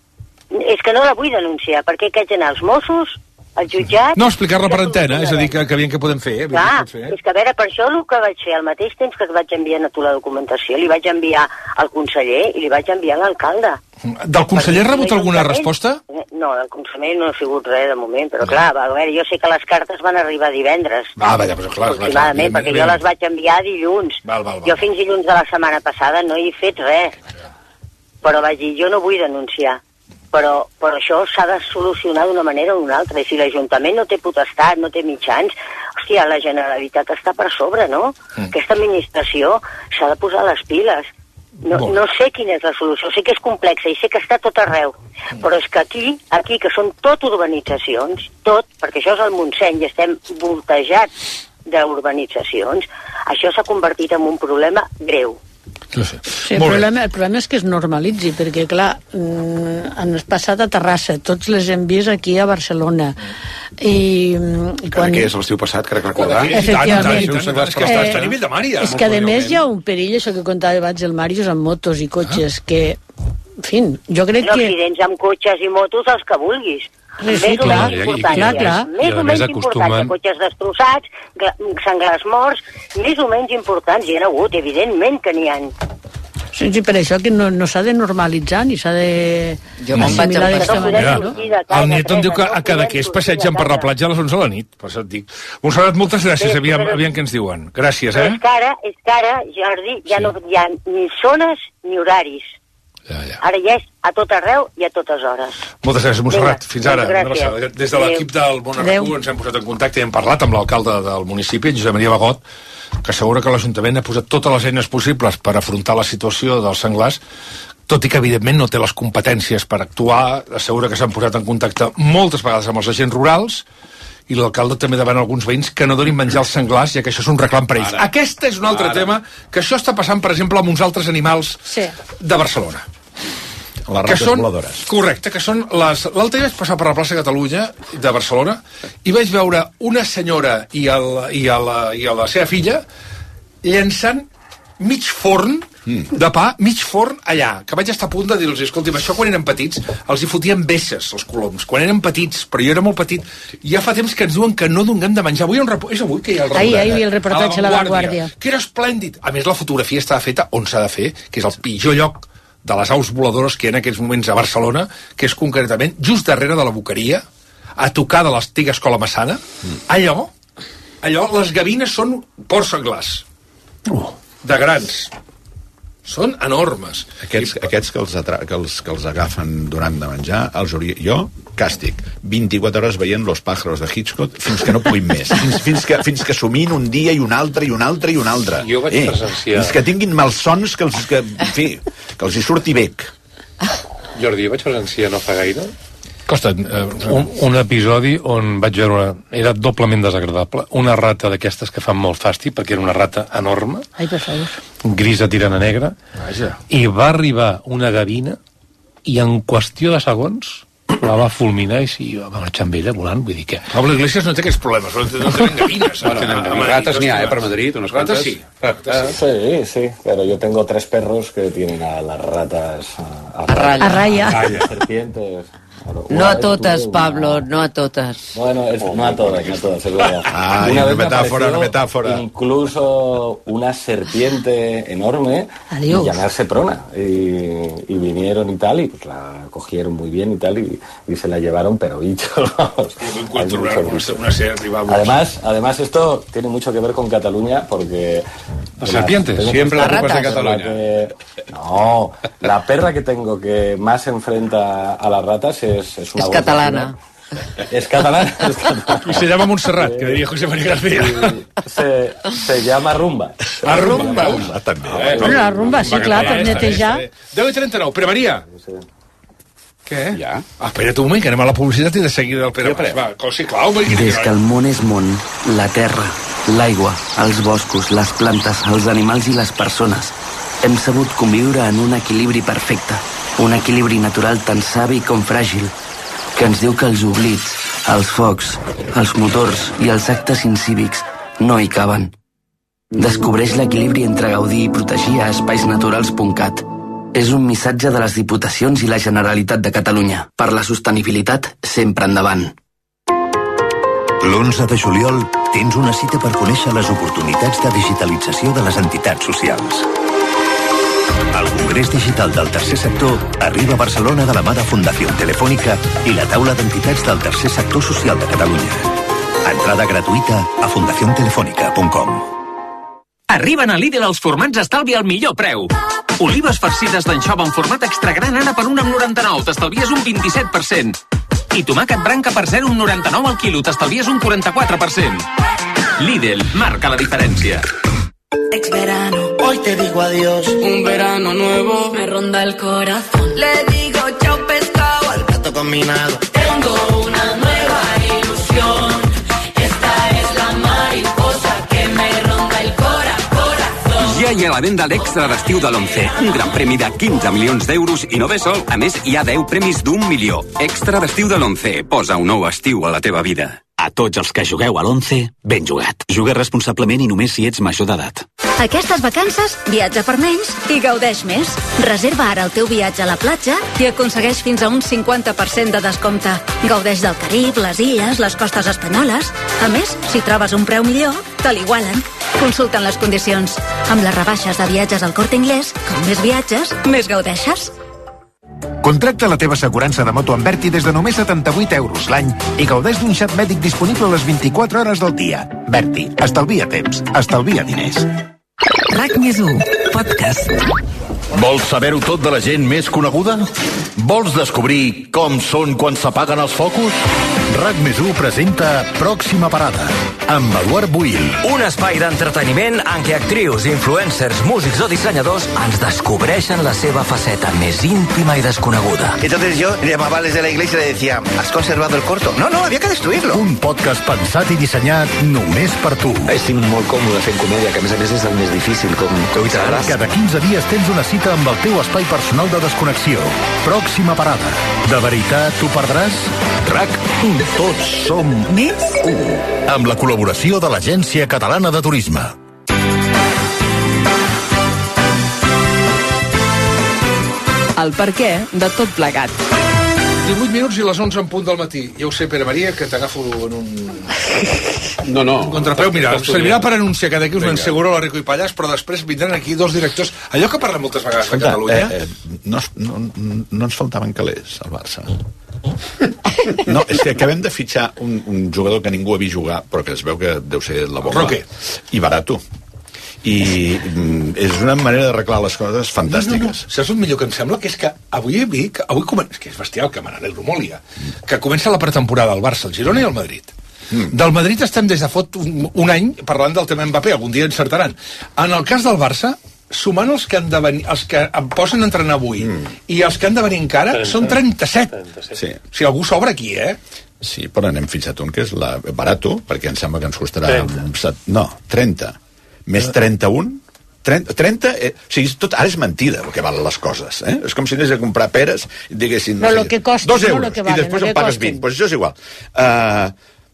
És que no la vull denunciar, perquè haig d'anar als Mossos, al jutjat... No, explicar-la per antena, és a dir, que aviam què podem fer. Clar, és que a veure, per això el que vaig fer, al mateix temps que et vaig enviar a tu la documentació, li vaig enviar al conseller i li vaig enviar a l'alcalde. Del conseller ha rebut alguna resposta? No, del conseller no ha sigut res de moment, però clar, a veure, jo sé que les cartes van arribar divendres. Vaja, però clar. Aproximadament, perquè jo les vaig enviar dilluns. Jo fins dilluns de la setmana passada no he fet res. Però vaig dir, jo no vull denunciar. Però això s'ha de solucionar d'una manera o d'una altra. I si l'Ajuntament no té potestat, no té mitjans, hòstia, la Generalitat està per sobre, no? Aquesta administració s'ha de posar les piles. No sé quina és la solució, sé que és complexa i sé que està tot arreu, però és que aquí que són tot urbanitzacions, perquè això és el Montseny i estem voltejats d'urbanitzacions, això s'ha convertit en un problema greu. Sí, el problema és que es normalitzi, perquè clar, han passat a Terrassa, tots les hem vist aquí a Barcelona i quan... Que és l'estiu passat, crec recordar. Efectivament. Està a nivell de Mària. És que a més hi ha un perill, això que contava abans el Màrius, amb motos i cotxes, que, en fi, jo crec que... Accidents amb cotxes i motos, els que vulguis. Sí, clar. Més o menys importants, cotxes destrossats, senglars morts, més o menys importants, hi ha hagut, evidentment que n'hi ha. Sí, per això que no s'ha de normalitzar ni s'ha de... Jo me'n vaig a passar. El Nieto em diu que a Cadaqués passegen per la platja a les 11 de la nit, per això et dic. Montserrat, moltes gràcies, aviam què ens diuen. Gràcies, És que ara, Jordi, ja no hi ha ni zones ni horaris. Ara ja és a tot arreu i a totes hores. Moltes gràcies, Montserrat. Fins ara. Des de l'equip del Món RQ ens hem posat en contacte i hem parlat amb l'alcalde del municipi, en Josep Maria Bagot, que assegura que l'Ajuntament ha posat totes les eines possibles per afrontar la situació dels senglars, tot i que evidentment no té les competències per actuar. Assegura que s'han posat en contacte moltes vegades amb els agents rurals i l'alcalde també davant alguns veïns que no donin menjar als senglars, ja que això és un reclam per ells. Aquest és un altre tema, que això està passant, per exemple, amb uns altres animals de Barcelona. Les rates voladores. Correcte, que són les... L'altre dia vaig passar per la plaça Catalunya de Barcelona i vaig veure una senyora i a la seva filla llançant mig forn de pa, mig forn allà, que vaig estar a punt de dir-los, escolti'm, això quan eren petits els hi fotien besses, els coloms, quan eren petits, però jo era molt petit, ja fa temps que ens diuen que no donem de menjar. És avui que hi ha el reportatge a La Vanguardia. Que era esplèndid. A més, la fotografia estava feta on s'ha de fer, que és el pitjor lloc de les aus voladores que hi ha en aquests moments a Barcelona, que és concretament just darrere de la Boqueria, a tocar de l'antiga Escola Massana. Allò, les gavines són porcs senglars. De grans. Són enormes. Aquests que els agafen durant de menjar, jo, càstig. 24 hores veient Los pájaros de Hitchcock fins que no puguin més. Fins que sumin un dia i un altre i un altre i un altre. Jo vaig presenciar... Fins que tinguin malsons que els hi surti bec. Jordi, jo vaig presenciar no fa gaire Costa, un episodi on vaig veure era doblement desagradable, una rata d'aquestes que fan molt fàstic, perquè era una rata enorme. Ai, per favor. Grisa tirant a negra. Vaja. I va arribar una gavina i en qüestió de segons la va fulminar i va marxar amb ella volant, vull dir que... Pablo Iglesias no té aquests problemes, no tenen gavines. Ratas n'hi ha, per Madrid, unes quantes. Sí, pero yo tengo 3 perros que tienen a las ratas a raya. Serpientes. No a totes, Pablo, no a totes. Bueno, no a todas, es verdad. Una metáfora. Incluso una serpiente enorme y llamarse Prona. Y vinieron y tal, y pues la cogieron muy bien y tal, y se la llevaron, pero bichos, vamos. Además, esto tiene mucho que ver con Cataluña, porque... Las serpientes, siempre las culpas de Cataluña. No, la perra que tengo que más se enfrenta a las ratas es una... Es catalana. Es catalana. Y se llama Montserrat, que diría José María García. Se llama Rumba. Rumba també. La rumba, sí, clar, per netejar. 10:39, Pere Maria. Què? Ja. Espera't un moment, que anem a la publicitat i de seguida el Pere Maria. Va, sí, clar, Des que el món és món, la terra, l'aigua, els boscos, les plantes, els animals i les persones, hem sabut conviure en un equilibri perfecte. Un equilibri natural tan savi com fràgil, que ens diu que els oblits, els focs, els motors i els actes incívics no hi caben. Descobreix l'equilibri entre gaudir i protegir a espaisnaturals.cat. És un missatge de les Diputacions i la Generalitat de Catalunya. Per la sostenibilitat, sempre endavant. L'11 de juliol tens una cita per conèixer les oportunitats de digitalització de les entitats socials. El Congrés Digital del Tercer Sector arriba a Barcelona de la mà de Fundació Telefònica i la taula d'entitats del Tercer Sector Social de Catalunya. Entrada gratuïta a fundaciontelefónica.com. Arriben a Lidl els formats estalvi al millor preu. Olives farcides d'anxova en format extra gran ara per 1,99, t'estalvies un 27%. I tomàquet branca per 0,99 al quilo, t'estalvies un 44%. Lidl, marca la diferència. Ex verano, hoy te digo adiós. Un verano nuevo me ronda el corazón. Le digo chao pescado al plato combinado. Tengo una nueva ilusión. Esta es la mariposa que me ronda el corazón. Ja hi ha a la venda l'extra d'estiu de l'11. Un gran premi de 15 milions d'euros i no ve sol. A més, hi ha 10 premis d'1 milió. Extra d'estiu de l'11. Posa un nou estiu a la teva vida. A tots els que jugueu a l'11, ben jugat. Juga responsablement i només si ets major d'edat. Aquestes vacances, viatja per menys i gaudeix més. Reserva ara el teu viatge a la platja i aconsegueix fins a un 50% de descompte. Gaudeix del Carib, les illes, les costes espanyoles. A més, si trobes un preu millor, te l'igualen. Consulten les condicions. Amb les rebaixes de viatges al Corte Inglés, com més viatges, més gaudeixes. Contracta la teva assegurança de moto amb Berti des de només 78 euros l'any i gaudeix d'un xat mèdic disponible les 24 hores del dia. Berti, estalvia temps, estalvia diners. RAC+1, podcast. Vols saber-ho tot de la gent més coneguda? Vols descobrir com són quan s'apaguen els focus? RAC+1 presenta Pròxima Parada, amb Eduard Buil. Un espai d'entreteniment en què actrius, influencers, músics o dissenyadors ens descobreixen la seva faceta més íntima i desconeguda. Entonces yo llamaba desde la iglesia y le decía, ¿has conservado el corto? No, había que destruirlo. Un podcast pensat i dissenyat només per tu. Estic molt còmode fent comèdia, que a més és el més difícil, com ho sabràs. Cada 15 dies tens una cita amb el teu espai personal de desconnexió. Pròxima Parada. De veritat t'ho perdràs? RAC1. Tots som més 1. Amb la col·laboració de l'Agència Catalana de Turisme. El perquè de tot plegat. 18 minuts i les 11 en punt del matí. Ja ho sé, Pere Maria, que t'agafo en un... No. Un contrapeu, mira, servirà per anunciar que d'aquí us n'enseguro la Rico i Pallàs, però després vindran aquí dos directors. Allò que parlem moltes vegades a Catalunya... No ens faltaven calés, al Barça. No, és que acabem de fitxar un jugador que ningú ha vist jugar, però que es veu que deu ser la bomba. Roque. I barato. I és una manera d'arreglar les coses fantàstiques. Saps el millor que em sembla? Que és que avui he vist... És que és bestial, que me n'alegro molt ja. Que comença la pretemporada al Barça, el Girona i el Madrid. Del Madrid estem des de fot un any parlant del tema Mbappé, algun dia encertaran. En el cas del Barça, sumant els que han de venir, els que em posen a entrenar avui i els que han de venir encara, són 37. Sí. Si algú s'obre aquí, Sí, però n'hem fitxat un que és barato, perquè em sembla que ens costarà... 30. Més 31? 30, o sigui, tot ara és mentida el que valen les coses, És com si anés a comprar peres i diguessin... No, el que costa, 2 euros, no el que valen, i després em pagues 20. Doncs això és igual.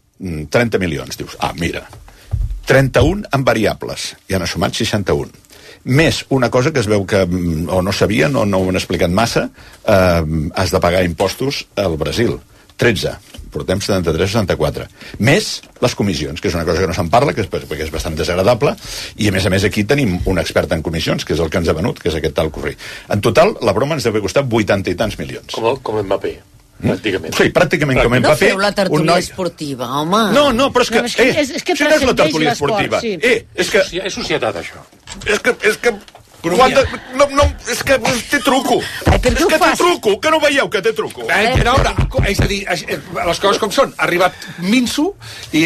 30 milions, dius. Mira. 31 en variables, i han assumat 61. Més una cosa que es veu que o no sabien o no ho han explicat massa, has de pagar impostos al Brasil. 13. Portem 73-64. Més les comissions, que és una cosa que no se'n parla, perquè és bastant desagradable, i a més aquí tenim un expert en comissions, que és el que ens ha venut, que és aquest tal Corrí. En total, la broma ens deu haver costat 80 i tants milions. Com Mbappé. Pràcticament. Sí, pràcticament com Mbappé. No feu la tertúlia esportiva, home. No, però és que... és que això no és la tertúlia esportiva. Sí. És societat, això. És que... No, és que té truco. És que té truco, que no veieu que té truco. És a dir, les coses com són. Ha arribat Minso i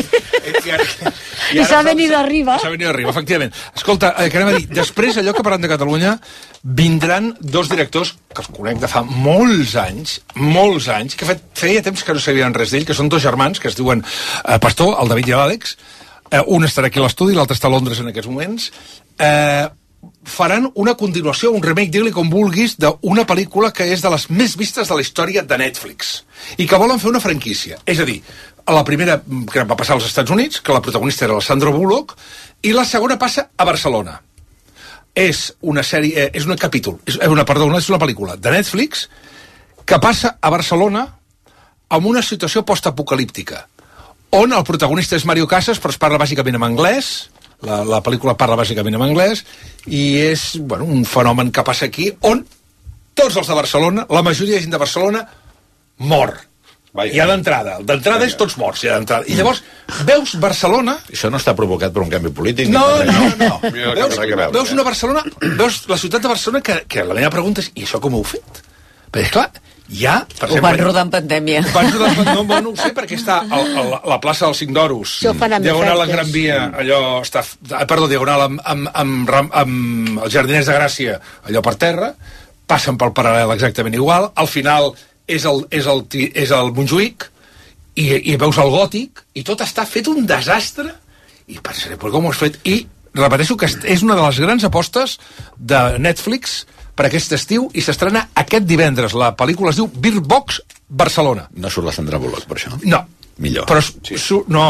s'ha venit arriba. S'ha venit arriba, efectivament. Escolta, que anem a dir, després, allò que parlant de Catalunya, vindran dos directors que els conec de fa molts anys, que feia temps que no sabien res d'ell, que són dos germans, que es diuen Pastor, el David i l'Àlex. Un estarà aquí a l'estudi, l'altre està a Londres en aquests moments. Faran una continuació, un remake, digue-li com vulguis, d'una pel·lícula que és de les més vistes de la història de Netflix i que volen fer una franquícia. És a dir, la primera que va passar als Estats Units, que la protagonista era la Sandra Bullock, i la segona passa a Barcelona. És una sèrie, és un capítol, és una pel·lícula de Netflix que passa a Barcelona amb una situació postapocalíptica, on el protagonista és Mario Casas, però es parla bàsicament en anglès. La pel·lícula parla bàsicament en anglès i és un fenomen que passa aquí on tots els de Barcelona, la majoria de gent de Barcelona mor. Ja d'entrada és tots morts, ja d'entrada. I llavors veus Barcelona... Això no està provocat per un canvi polític? No. Veus una Barcelona, veus la ciutat de Barcelona que la meva pregunta és, i això com ho heu fet? Perquè clar, ja... Ho van rodar en pandèmia. No ho sé, perquè està a la plaça dels 5 d'Oros, diagonal a Gran Via, allò està... Perdó, diagonal amb els Jardiners de Gràcia, allò per terra, passen pel paral·lel exactament igual, al final és el Montjuïc, i veus el Gòtic, i tot està fet un desastre, i pensaré, però com ho has fet? I repeteixo que és una de les grans apostes de Netflix per aquest estiu, i s'estrena aquest divendres. La pel·lícula es diu Bird Box Barcelona. No surt la Sandra Bullock, per això? No. Millor. Però no.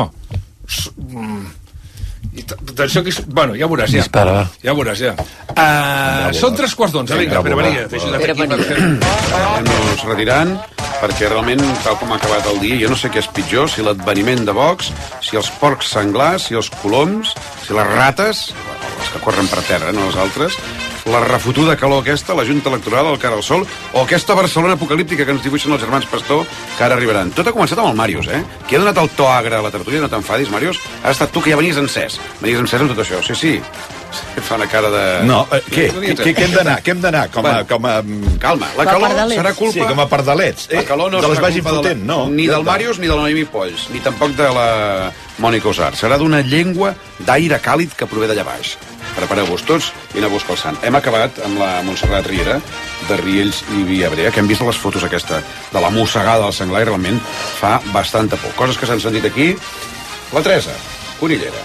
Atenció que... Bueno, ja veuràs, ja. Dispara. Ja veuràs, ja. Són 3:15. Vinga, Pere Maria. Anem-nos retirant, perquè realment, tal com ha acabat el dia, jo no sé què és pitjor, si l'adveniment de Vox, si els porcs senglars, si els coloms, si les rates, les que corren per terra, no les altres, la refotuda calor aquesta, la Junta Electoral, el cara al sol, o aquesta Barcelona apocalíptica que ens dibuixen els germans Pastor, que ara arribaran. Tot ha començat amb el Màrius, Qui ha donat el to agre a la tertúlia, no t'enfadis, Màrius, ha estat tu, que ja venies encès. Venies encès amb tot això. Sí. Fa una cara de... No, què hem d'anar? Què hem d'anar? Com a... Calma, la calor serà culpa... Sí, com a pardalets. La calor no serà culpa ni del Màrius ni de la Noemi Polls, ni tampoc de la Mònica Osar. Serà d'una llengua d'aire càlid que prové d'allà baix. Prepareu-vos tots i aneu-vos calçant. Hem acabat amb la Montserrat Riera, de Riells i Viabrea, que hem vist les fotos aquesta de la mossegada del senglar i realment fa bastanta por. Coses que s'han sentit aquí. La Teresa, Conillera.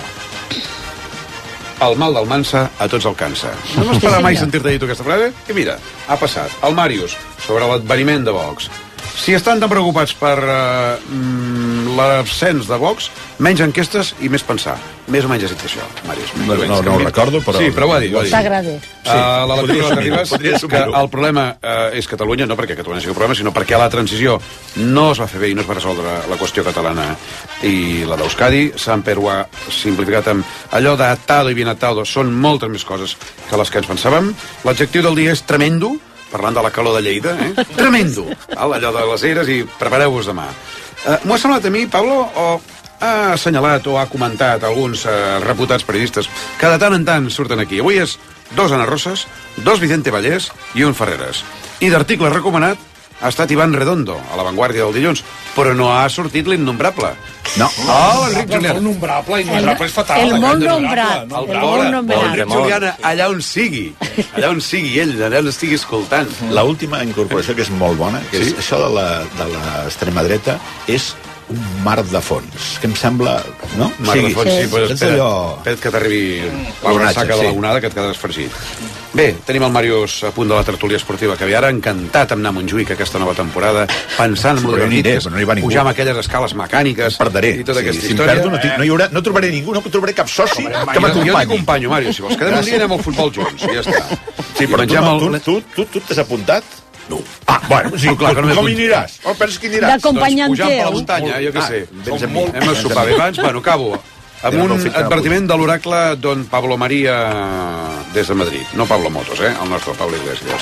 El mal del Mansa a tots el cansa. No m'esperava mai sentir-te dir tu aquesta frase. I mira, ha passat. El Màrius, sobre l'adveniment de Vox. Si estan tan preocupats per l'ascens de Vox, menys enquestes i més pensar. Més o menys ha dit això, Màrius. No ho recordo, però... Sí, però ho ha dit. T'agrada. La lectura que arribes és que el problema és Catalunya, no perquè Catalunya sigui el problema, sinó perquè a la transició no es va fer bé i no es va resoldre la qüestió catalana i la d'Euskadi. Samper ho ha simplificat amb allò d'atado i bien atado. Són moltes més coses que les que ens pensàvem. L'adjectiu del dia és tremendo, parlant de la calor de Lleida, tremendo, allò de les eres, i prepareu-vos demà. M'ho ha semblat a mi, Pablo, o ha assenyalat o ha comentat alguns reputats periodistes que de tant en tant surten aquí. Avui és 2 Ana Rosas, 2 Vicente Vallès i 1 Ferreres. I d'article recomanat ha estat Ivan Redondo, a La Vanguardia del dilluns, però no ha sortit l'Innombrable. No. L'Enric Juliana. L'Innombrable és fatal. El món nombrat. L'Enric Juliana, allà on sigui, allà on estigui escoltant. L'última incorporació, que és molt bona, que és això de l'extrema dreta, és un mar de fons, que em sembla... No? Mar de fons, sí, però espera't que t'arribi la ressaca de la onada, que et quedaràs farcit. Bé, tenim el Màrius a punt de la tertúlia esportiva, que ve ara encantat amb anar a Montjuïc aquesta nova temporada, pensant en el divertit, pujar amb aquelles escales mecàniques i tota aquesta història. No trobaré ningú, no trobaré cap soci que m'acompanyi. Jo t'acompanyo, Màrius, si vols. Quedem un dia i anem al futbol junts, i ja està. Sí, però tu t'has apuntat? No. Bueno, sí, clar, com hi aniràs? On penses que hi aniràs? D'acompanyant teu. Pujant per la muntanya, jo què sé. Hem de sopar bé abans. Bueno, acabo. Amb un advertiment de l'oracle don Pablo María des de Madrid. No Pablo Motos, el nostre Pablo Iglesias.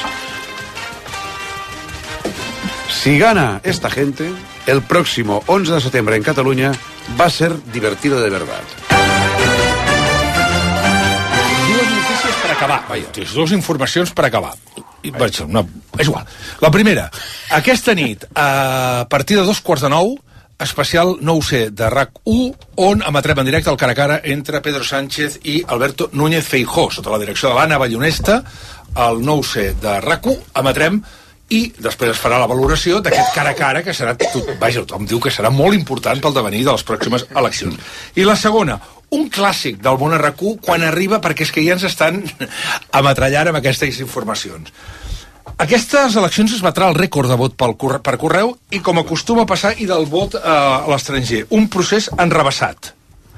Si gana esta gente, el próximo 11 de septiembre en Cataluña va a ser divertido de verdad. Dues notícies per acabar. Dues informacions per acabar. És igual. La primera, aquesta nit, a partir de 8:45, especial 9C de RAC1, on emetrem en directe el cara a cara entre Pedro Sánchez i Alberto Núñez Feijóo, sota la direcció de l'Anna Ballonesta, el 9C de RAC1, emetrem i després es farà la valoració d'aquest cara a cara que serà, tothom diu que serà molt important pel devenir de les pròximes eleccions. I la segona, un clàssic del món RAC1 quan arriba, perquè és que ja ens estan ametrallant amb aquestes informacions. Aquestes eleccions es batrà el rècord de vot per correu i, com acostuma a passar, i del vot a l'estranger. Un procés enrevessat.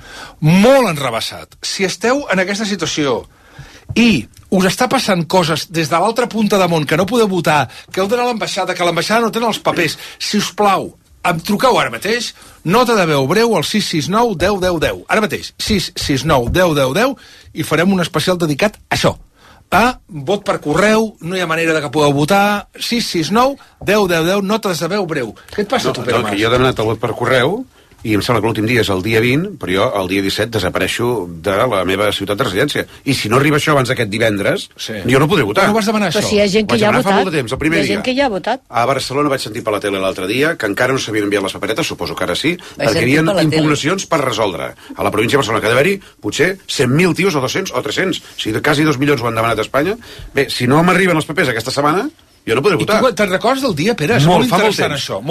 Molt enrevessat. Si esteu en aquesta situació i us està passant coses des de l'altra punta de món, que no podeu votar, que heu d'anar a l'ambaixada, que l'ambaixada no tenen els papers, si us plau, em truqueu ara mateix, nota de veu breu al 669 10 10 10. Ara mateix, 669 10 10 10, i farem un especial dedicat a això. A vot per correu, no hi ha manera de que podeu votar, 669 10 10 10, notes de veu breu. Què et passa, tu, Pere Mas? Jo he demanat el vot per correu, i em sembla que l'últim dia és el dia 20, però jo el dia 17 desapareixo de la meva ciutat de residència. I si no arriba això abans d'aquest divendres, jo no podré votar. No vas demanar això? Però si hi ha gent que ja ha votat. Hi ha gent que ja ha votat. A Barcelona vaig sentir per la tele l'altre dia que encara no s'havien enviat les paperetes, suposo que ara sí, perquè hi havia impugnacions per resoldre. A la província de Barcelona, que ha d'haver-hi potser 100.000 tios o 200 o 300. Si quasi 2 milions ho han demanat a Espanya. Bé, si no m'arriben els papers aquesta setmana, jo no podré votar. I tu te'n recordes del dia, Pere? És molt interessant això.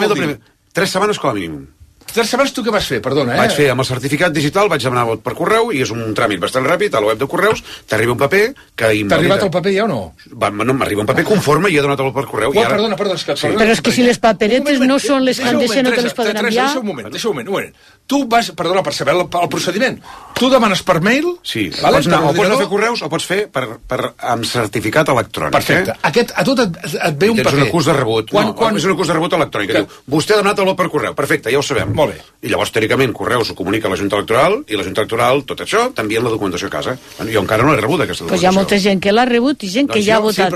3 setmanes com a mínim. 3 setmanes tu què vas fer? Perdona, Vaig fer amb el certificat digital, vaig demanar vot per correu i és un tràmit bastant ràpid a la web de correus, t'arriba un paper que T'ha arribat el paper ja o no? No, m'arriba un paper conforme i he donat el vot per correu. Perdona, però és que si les paperetes no són les que han de ser, no te les poden enviar. Deixa un moment. Tu vas, perdona, per saber el procediment, tu demanes per mail... Sí, pots anar fer correus o pots fer amb certificat electrònic. Perfecte. A tu et ve un paper. Tens un acús de rebut. És un acús de rebut electrònic. Diu, vostè ha donat el vot per correu. Perfecte, ja ho sabem. Molt bé. I llavors, teòricament, correus ho comunica a la Junta Electoral i la Junta Electoral, tot això, t'envien la documentació a casa. Jo encara no l'he rebut, aquesta documentació. Doncs hi ha molta gent que l'ha rebut i gent que ja ha votat.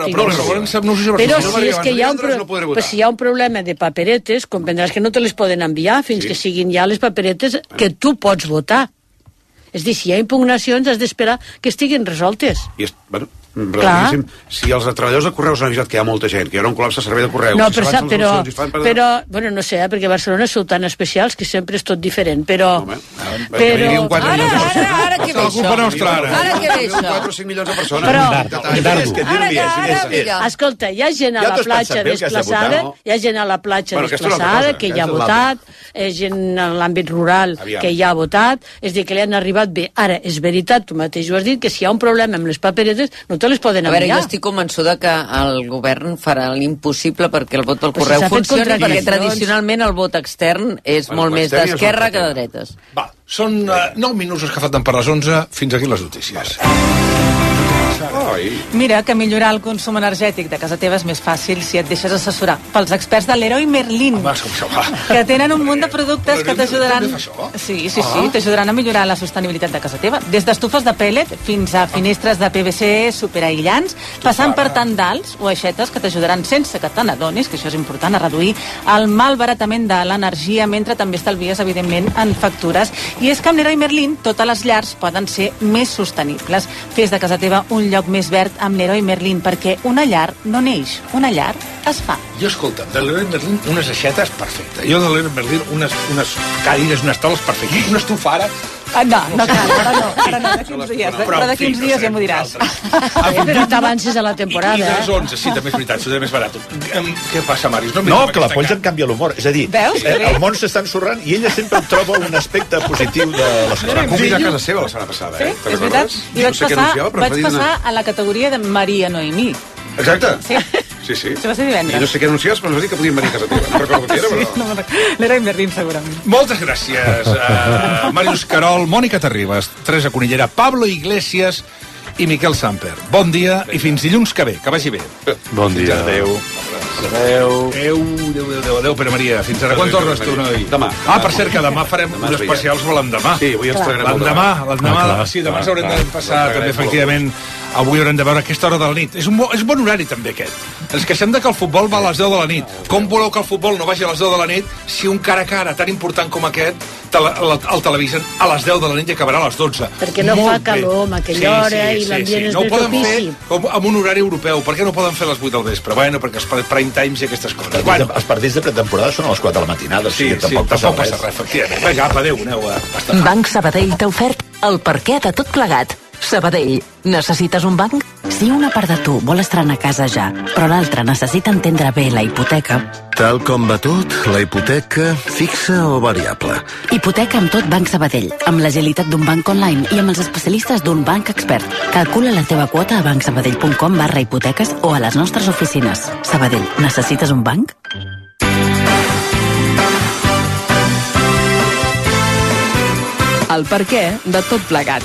Però si és que hi ha un problema de paperetes, comprendràs que no te les poden enviar fins que siguin ja les paperetes que tu pots votar. És a dir, si hi ha impugnacions has d'esperar que estiguin resoltes. Si els treballadors de correus han avisat que hi ha molta gent, que hi ha un col·lapse de servei de correus... No, però no sé, perquè a Barcelona sou tan especials que sempre és tot diferent, però... Ara què ve això? Ara què ve això? 4 o 5 milions de persones. Escolta, hi ha gent a la platja desplaçada, que ja ha votat, hi ha gent en l'àmbit rural que ja ha votat, és a dir, que li han arribat bé. Ara, és veritat, tu mateix ho has dit, que si hi ha un problema amb les paperetes, no te les poden enviar. A veure, jo estic convençuda que el govern farà l'impossible perquè el vot pel correu funcioni, perquè tradicionalment el vot extern és molt més d'esquerra que de dretes. Va, són 9 minuts que falten per les 11, fins aquí les notícies. Mira que millorar el consum energètic de casa teva és més fàcil si et deixes assessorar pels experts de Leroy Merlin, que tenen un munt de productes que t'ajudaran t'ajudaran a millorar la sostenibilitat de casa teva, des d'estufes de pellet fins a finestres de PVC superaïllants, passant per tendals o aixetes que t'ajudaran sense que te n'adonis, que això és important, a reduir el malbaratament de l'energia, mentre també estalvies, evidentment, en factures. I és que amb Leroy Merlin totes les llars poden ser més sostenibles. Fes de casa teva un lloc més verd amb Leroy Merlin, perquè una llar no neix, una llar es fa. Jo, escolta, de Leroy Merlin unes aixetes perfectes. Jo de Leroy Merlin unes cadires, unes taules perfectes. Una estufa ara No cal, ara no, d'aquí uns dies. Però d'aquí uns dies ja m'ho diràs. Però t'avances a la temporada. I dels 11, sí, també és veritat, serà més barat. Què passa, Màrius? No, que la Pols em canvia l'humor. És a dir, el món s'està ensorrant i ella sempre troba un aspecte positiu de la setmana. Va convidar a casa seva la setmana passada, eh? Sí, és veritat. I vaig passar a la categoria de Maria Noemí. Exacte. Sí. Sí. Això va ser divendres. I no sé què anunciaves, però no vas dir que podien venir a casa teva. No recordo què era, però... Sí, no, l'era Merlín, segurament. Moltes gràcies, Màrius Carol, Mònica Terribas, Teresa Conillera, Pablo Iglesias i Miquel Samper. Bon dia i fins dilluns que ve. Que vagi bé. Bon dia. Adéu. Adéu, Pere Maria. Fins ara. Quan tornes tu, noi? Demà. Per cert, que demà farem un especial sobre l'endemà. Sí, avui ens tragarem l'endemà. Sí, demà s'haurem de passar, també, efectivament. Avui haurem de veure aquesta hora de la nit. És bon horari, també, aquest. Ens queixem que el futbol va a les 10 de la nit. Com voleu que el futbol no vagi a les 10 de la nit si un cara a cara tan important com aquest el televisen a les 10 de la nit i acabarà a les 12? Perquè no fa calor amb aquella hora i l'ambient és més propici. No ho poden fer com amb un horari europeu. Per què no poden fer a les 8 del vespre? Bueno, perquè els prime times i aquestes coses. Els partits de pretemporada són a les 4 de la matinada. Sí, tampoc passa res, efectivament. Vinga, apa, adéu, aneu a pastar. Banc Sabadell t'ha ofert el perquè de tot plegat. Sabadell, necessites un banc? Si una part de tu vol estrenar casa ja, però l'altra necessita entendre bé la hipoteca... Tal com va tot, la hipoteca fixa o variable? Hipoteca amb tot Banc Sabadell, amb l'agilitat d'un banc online i amb els especialistes d'un banc expert. Calcula la teva quota a bancsabadell.com/hipoteques o a les nostres oficines. Sabadell, necessites un banc? El perquè de tot plegat.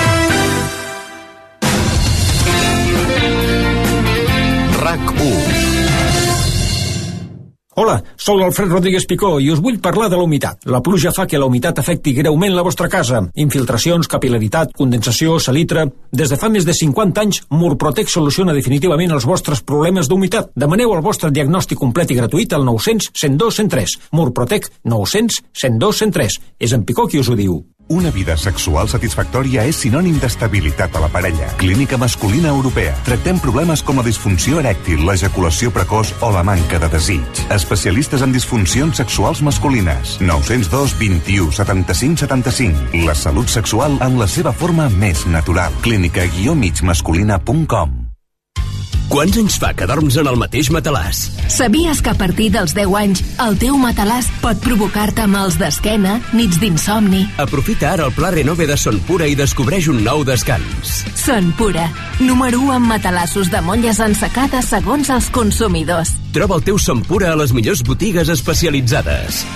Hola, soc l'Alfred Rodríguez Picó i us vull parlar de la humitat. La pluja fa que la humitat afecti greument la vostra casa. Infiltracions, capil·laritat, condensació, salitre... Des de fa més de 50 anys, Murprotec soluciona definitivament els vostres problemes d'humitat. Demaneu el vostre diagnòstic complet i gratuït al 900 102 103. Murprotec 900 102 103. És en Picó qui us ho diu. Una vida sexual satisfactòria és sinònim d'estabilitat a la parella. Clínica Masculina Europea. Tractem problemes com la disfunció erèctil, l'ejaculació precoç o la manca de desig. Especialistes en disfuncions sexuals masculines. 902 21 75 75. La salut sexual en la seva forma més natural. Clínica-migmasculina.com. Quants anys fa que dorms en el mateix matalàs? Sabies que a partir dels 10 anys el teu matalàs pot provocar-te mals d'esquena, nits d'insomni? Aprofita ara el pla Renove de Son Pura i descobreix un nou descans. Son Pura, número 1 en matalassos de molles ensecades segons els consumidors. Troba el teu Son Pura a les millors botigues especialitzades.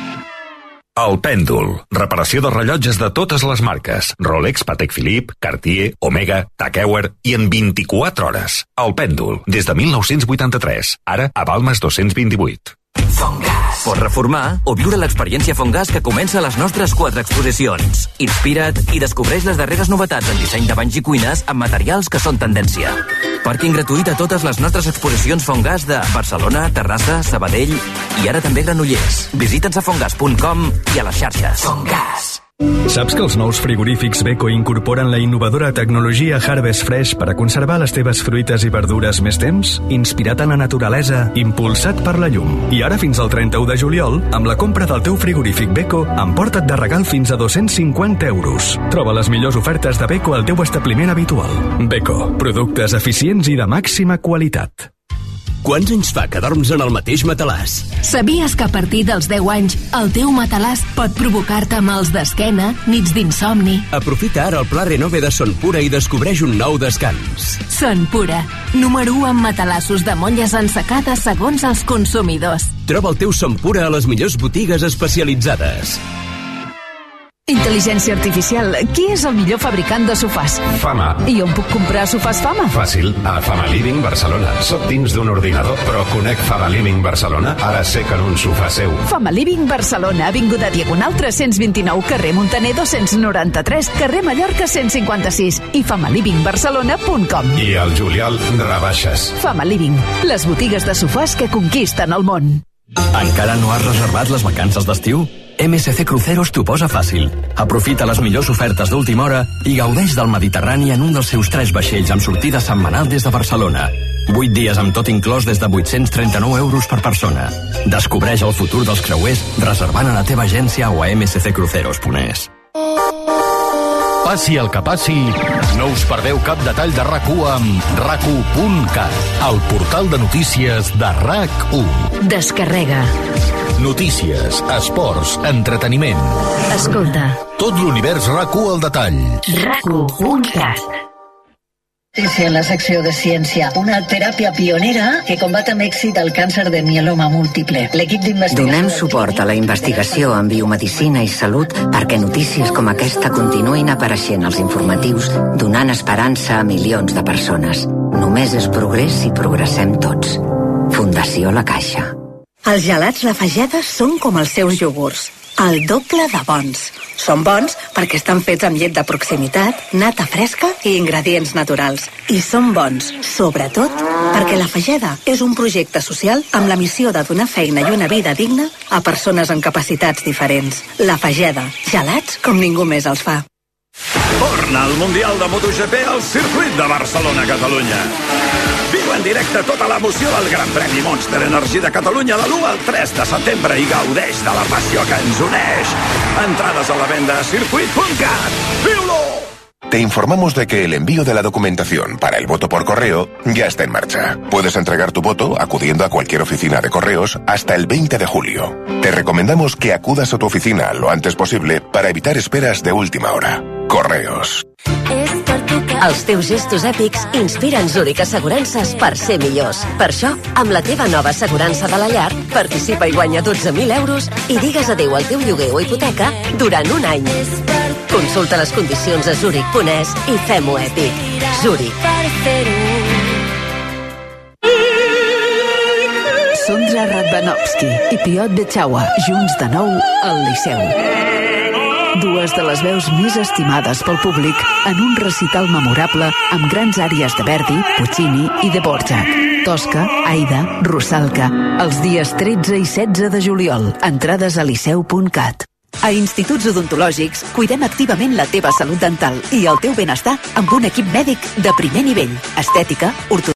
El Pèndol. Reparació de rellotges de totes les marques. Rolex, Patek Philippe, Cartier, Omega, Tag Heuer i en 24 hores. El Pèndol. Des de 1983. Ara a Balmes 228. Fongas. Pots reformar o viure l'experiència Fongas que comença a les nostres 4 exposicions. Inspira't i descobreix les darreres novetats en disseny de banys i cuines amb materials que són tendència. Pàrquing gratuït a totes les nostres exposicions Fongas de Barcelona, Terrassa, Sabadell i ara també Granollers. Visita'ns a fongas.com i a les xarxes. Fongas. Saps que els nous frigorífics Beko incorporen la innovadora tecnologia Harvest Fresh per a conservar les teves fruites i verdures més temps? Inspirat en la naturalesa, impulsat per la llum. I ara fins al 31 de juliol, amb la compra del teu frigorífic Beko, emporta't de regal fins a 250 euros. Troba les millors ofertes de Beko al teu establiment habitual. Beko, productes eficients i de màxima qualitat. Quants anys fa que dorms en el mateix matalàs? Sabies que a partir dels 10 anys el teu matalàs pot provocar-te mals d'esquena, nits d'insomni? Aprofita ara el pla Renove de Son Pura i descobreix un nou descans. Son Pura, número 1 en matalassos de molles ensecades segons els consumidors. Troba el teu Son Pura a les millors botigues especialitzades. Intel·ligència artificial. Qui és el millor fabricant de sofàs? Fama. I on puc comprar sofàs Fama? Fàcil, a Fama Living Barcelona. Soc dins d'un ordinador, però conec Fama Living Barcelona. Ara sé que en un sofà seu. Fama Living Barcelona, avinguda Diagonal 329, carrer Montaner 293, carrer Mallorca 156 i famalivingbarcelona.com. I al juliol, rebaixes. Fama Living, les botigues de sofàs que conquisten el món. Encara no has reservat les vacances d'estiu? MSC Cruceros t'ho posa fàcil. Aprofita les millors ofertes d'última hora i gaudeix del Mediterrani en un dels seus 3 vaixells amb sortida setmanal des de Barcelona. 8 dies amb tot inclòs des de 839 euros per persona. Descobreix el futur dels creuers reservant a la teva agència o a msccruceros.es. Passi el que passi, no us perdeu cap detall de RAC1 amb RAC1.cat, el portal de notícies de RAC1. Descarrega. Notícies, esports, entreteniment. Escolta. Tot l'univers RAC1 al detall. RAC1.cat. En la secció de ciència, una teràpia pionera que combat amb èxit el càncer de mieloma múltiple. L'equip d'investigació... Donem suport a la investigació en biomedicina i salut perquè notícies com aquesta continuïn apareixent als informatius, donant esperança a milions de persones. Només és progrés si progressem tots. Fundació La Caixa. Els gelats La Fageda són com els seus iogurts, el doble de bons. Són bons perquè estan fets amb llet de proximitat, nata fresca i ingredients naturals. I són bons, sobretot, perquè La Fageda és un projecte social amb la missió de donar feina i una vida digna a persones amb capacitats diferents. La Fageda, gelats com ningú més els fa. Torna al Mundial de MotoGP al circuit de Barcelona, Catalunya. Viu en directe tota l'emoció del Gran Premi Monster Energy de Catalunya de l'1 al 3 de setembre i gaudeix de la passió que ens uneix. Entrades a la venda a circuit.cat. ¡Viu-lo! Te informamos de que el envío de la documentación para el voto por correo ya está en marcha. Puedes entregar tu voto acudiendo a cualquier oficina de correos hasta el 20 de julio. Te recomendamos que acudas a tu oficina lo antes posible para evitar esperas de última hora. Correos. Els teus gestos èpics inspiren Zurich Assegurances per ser millors. Per això, amb la teva nova assegurança de la llar, participa i guanya 12.000 euros i digues adéu al teu lloguer o hipoteca durant un any. Consulta les condicions a Zurich.es i fem-ho èpic. Zurich. Sondra Radvanovsky i Piotr Bechauer, junts de nou al Liceu. Dues de les veus més estimades pel públic en un recital memorable amb grans àries de Verdi, Puccini i Dvorak. Tosca, Aida, Rusalka, els dies 13 i 16 de juliol. Entrades a liceu.cat. A Instituts Odontològics cuidem activament la teva salut dental i el teu benestar amb un equip mèdic de primer nivell. Estètica, ortodòncia,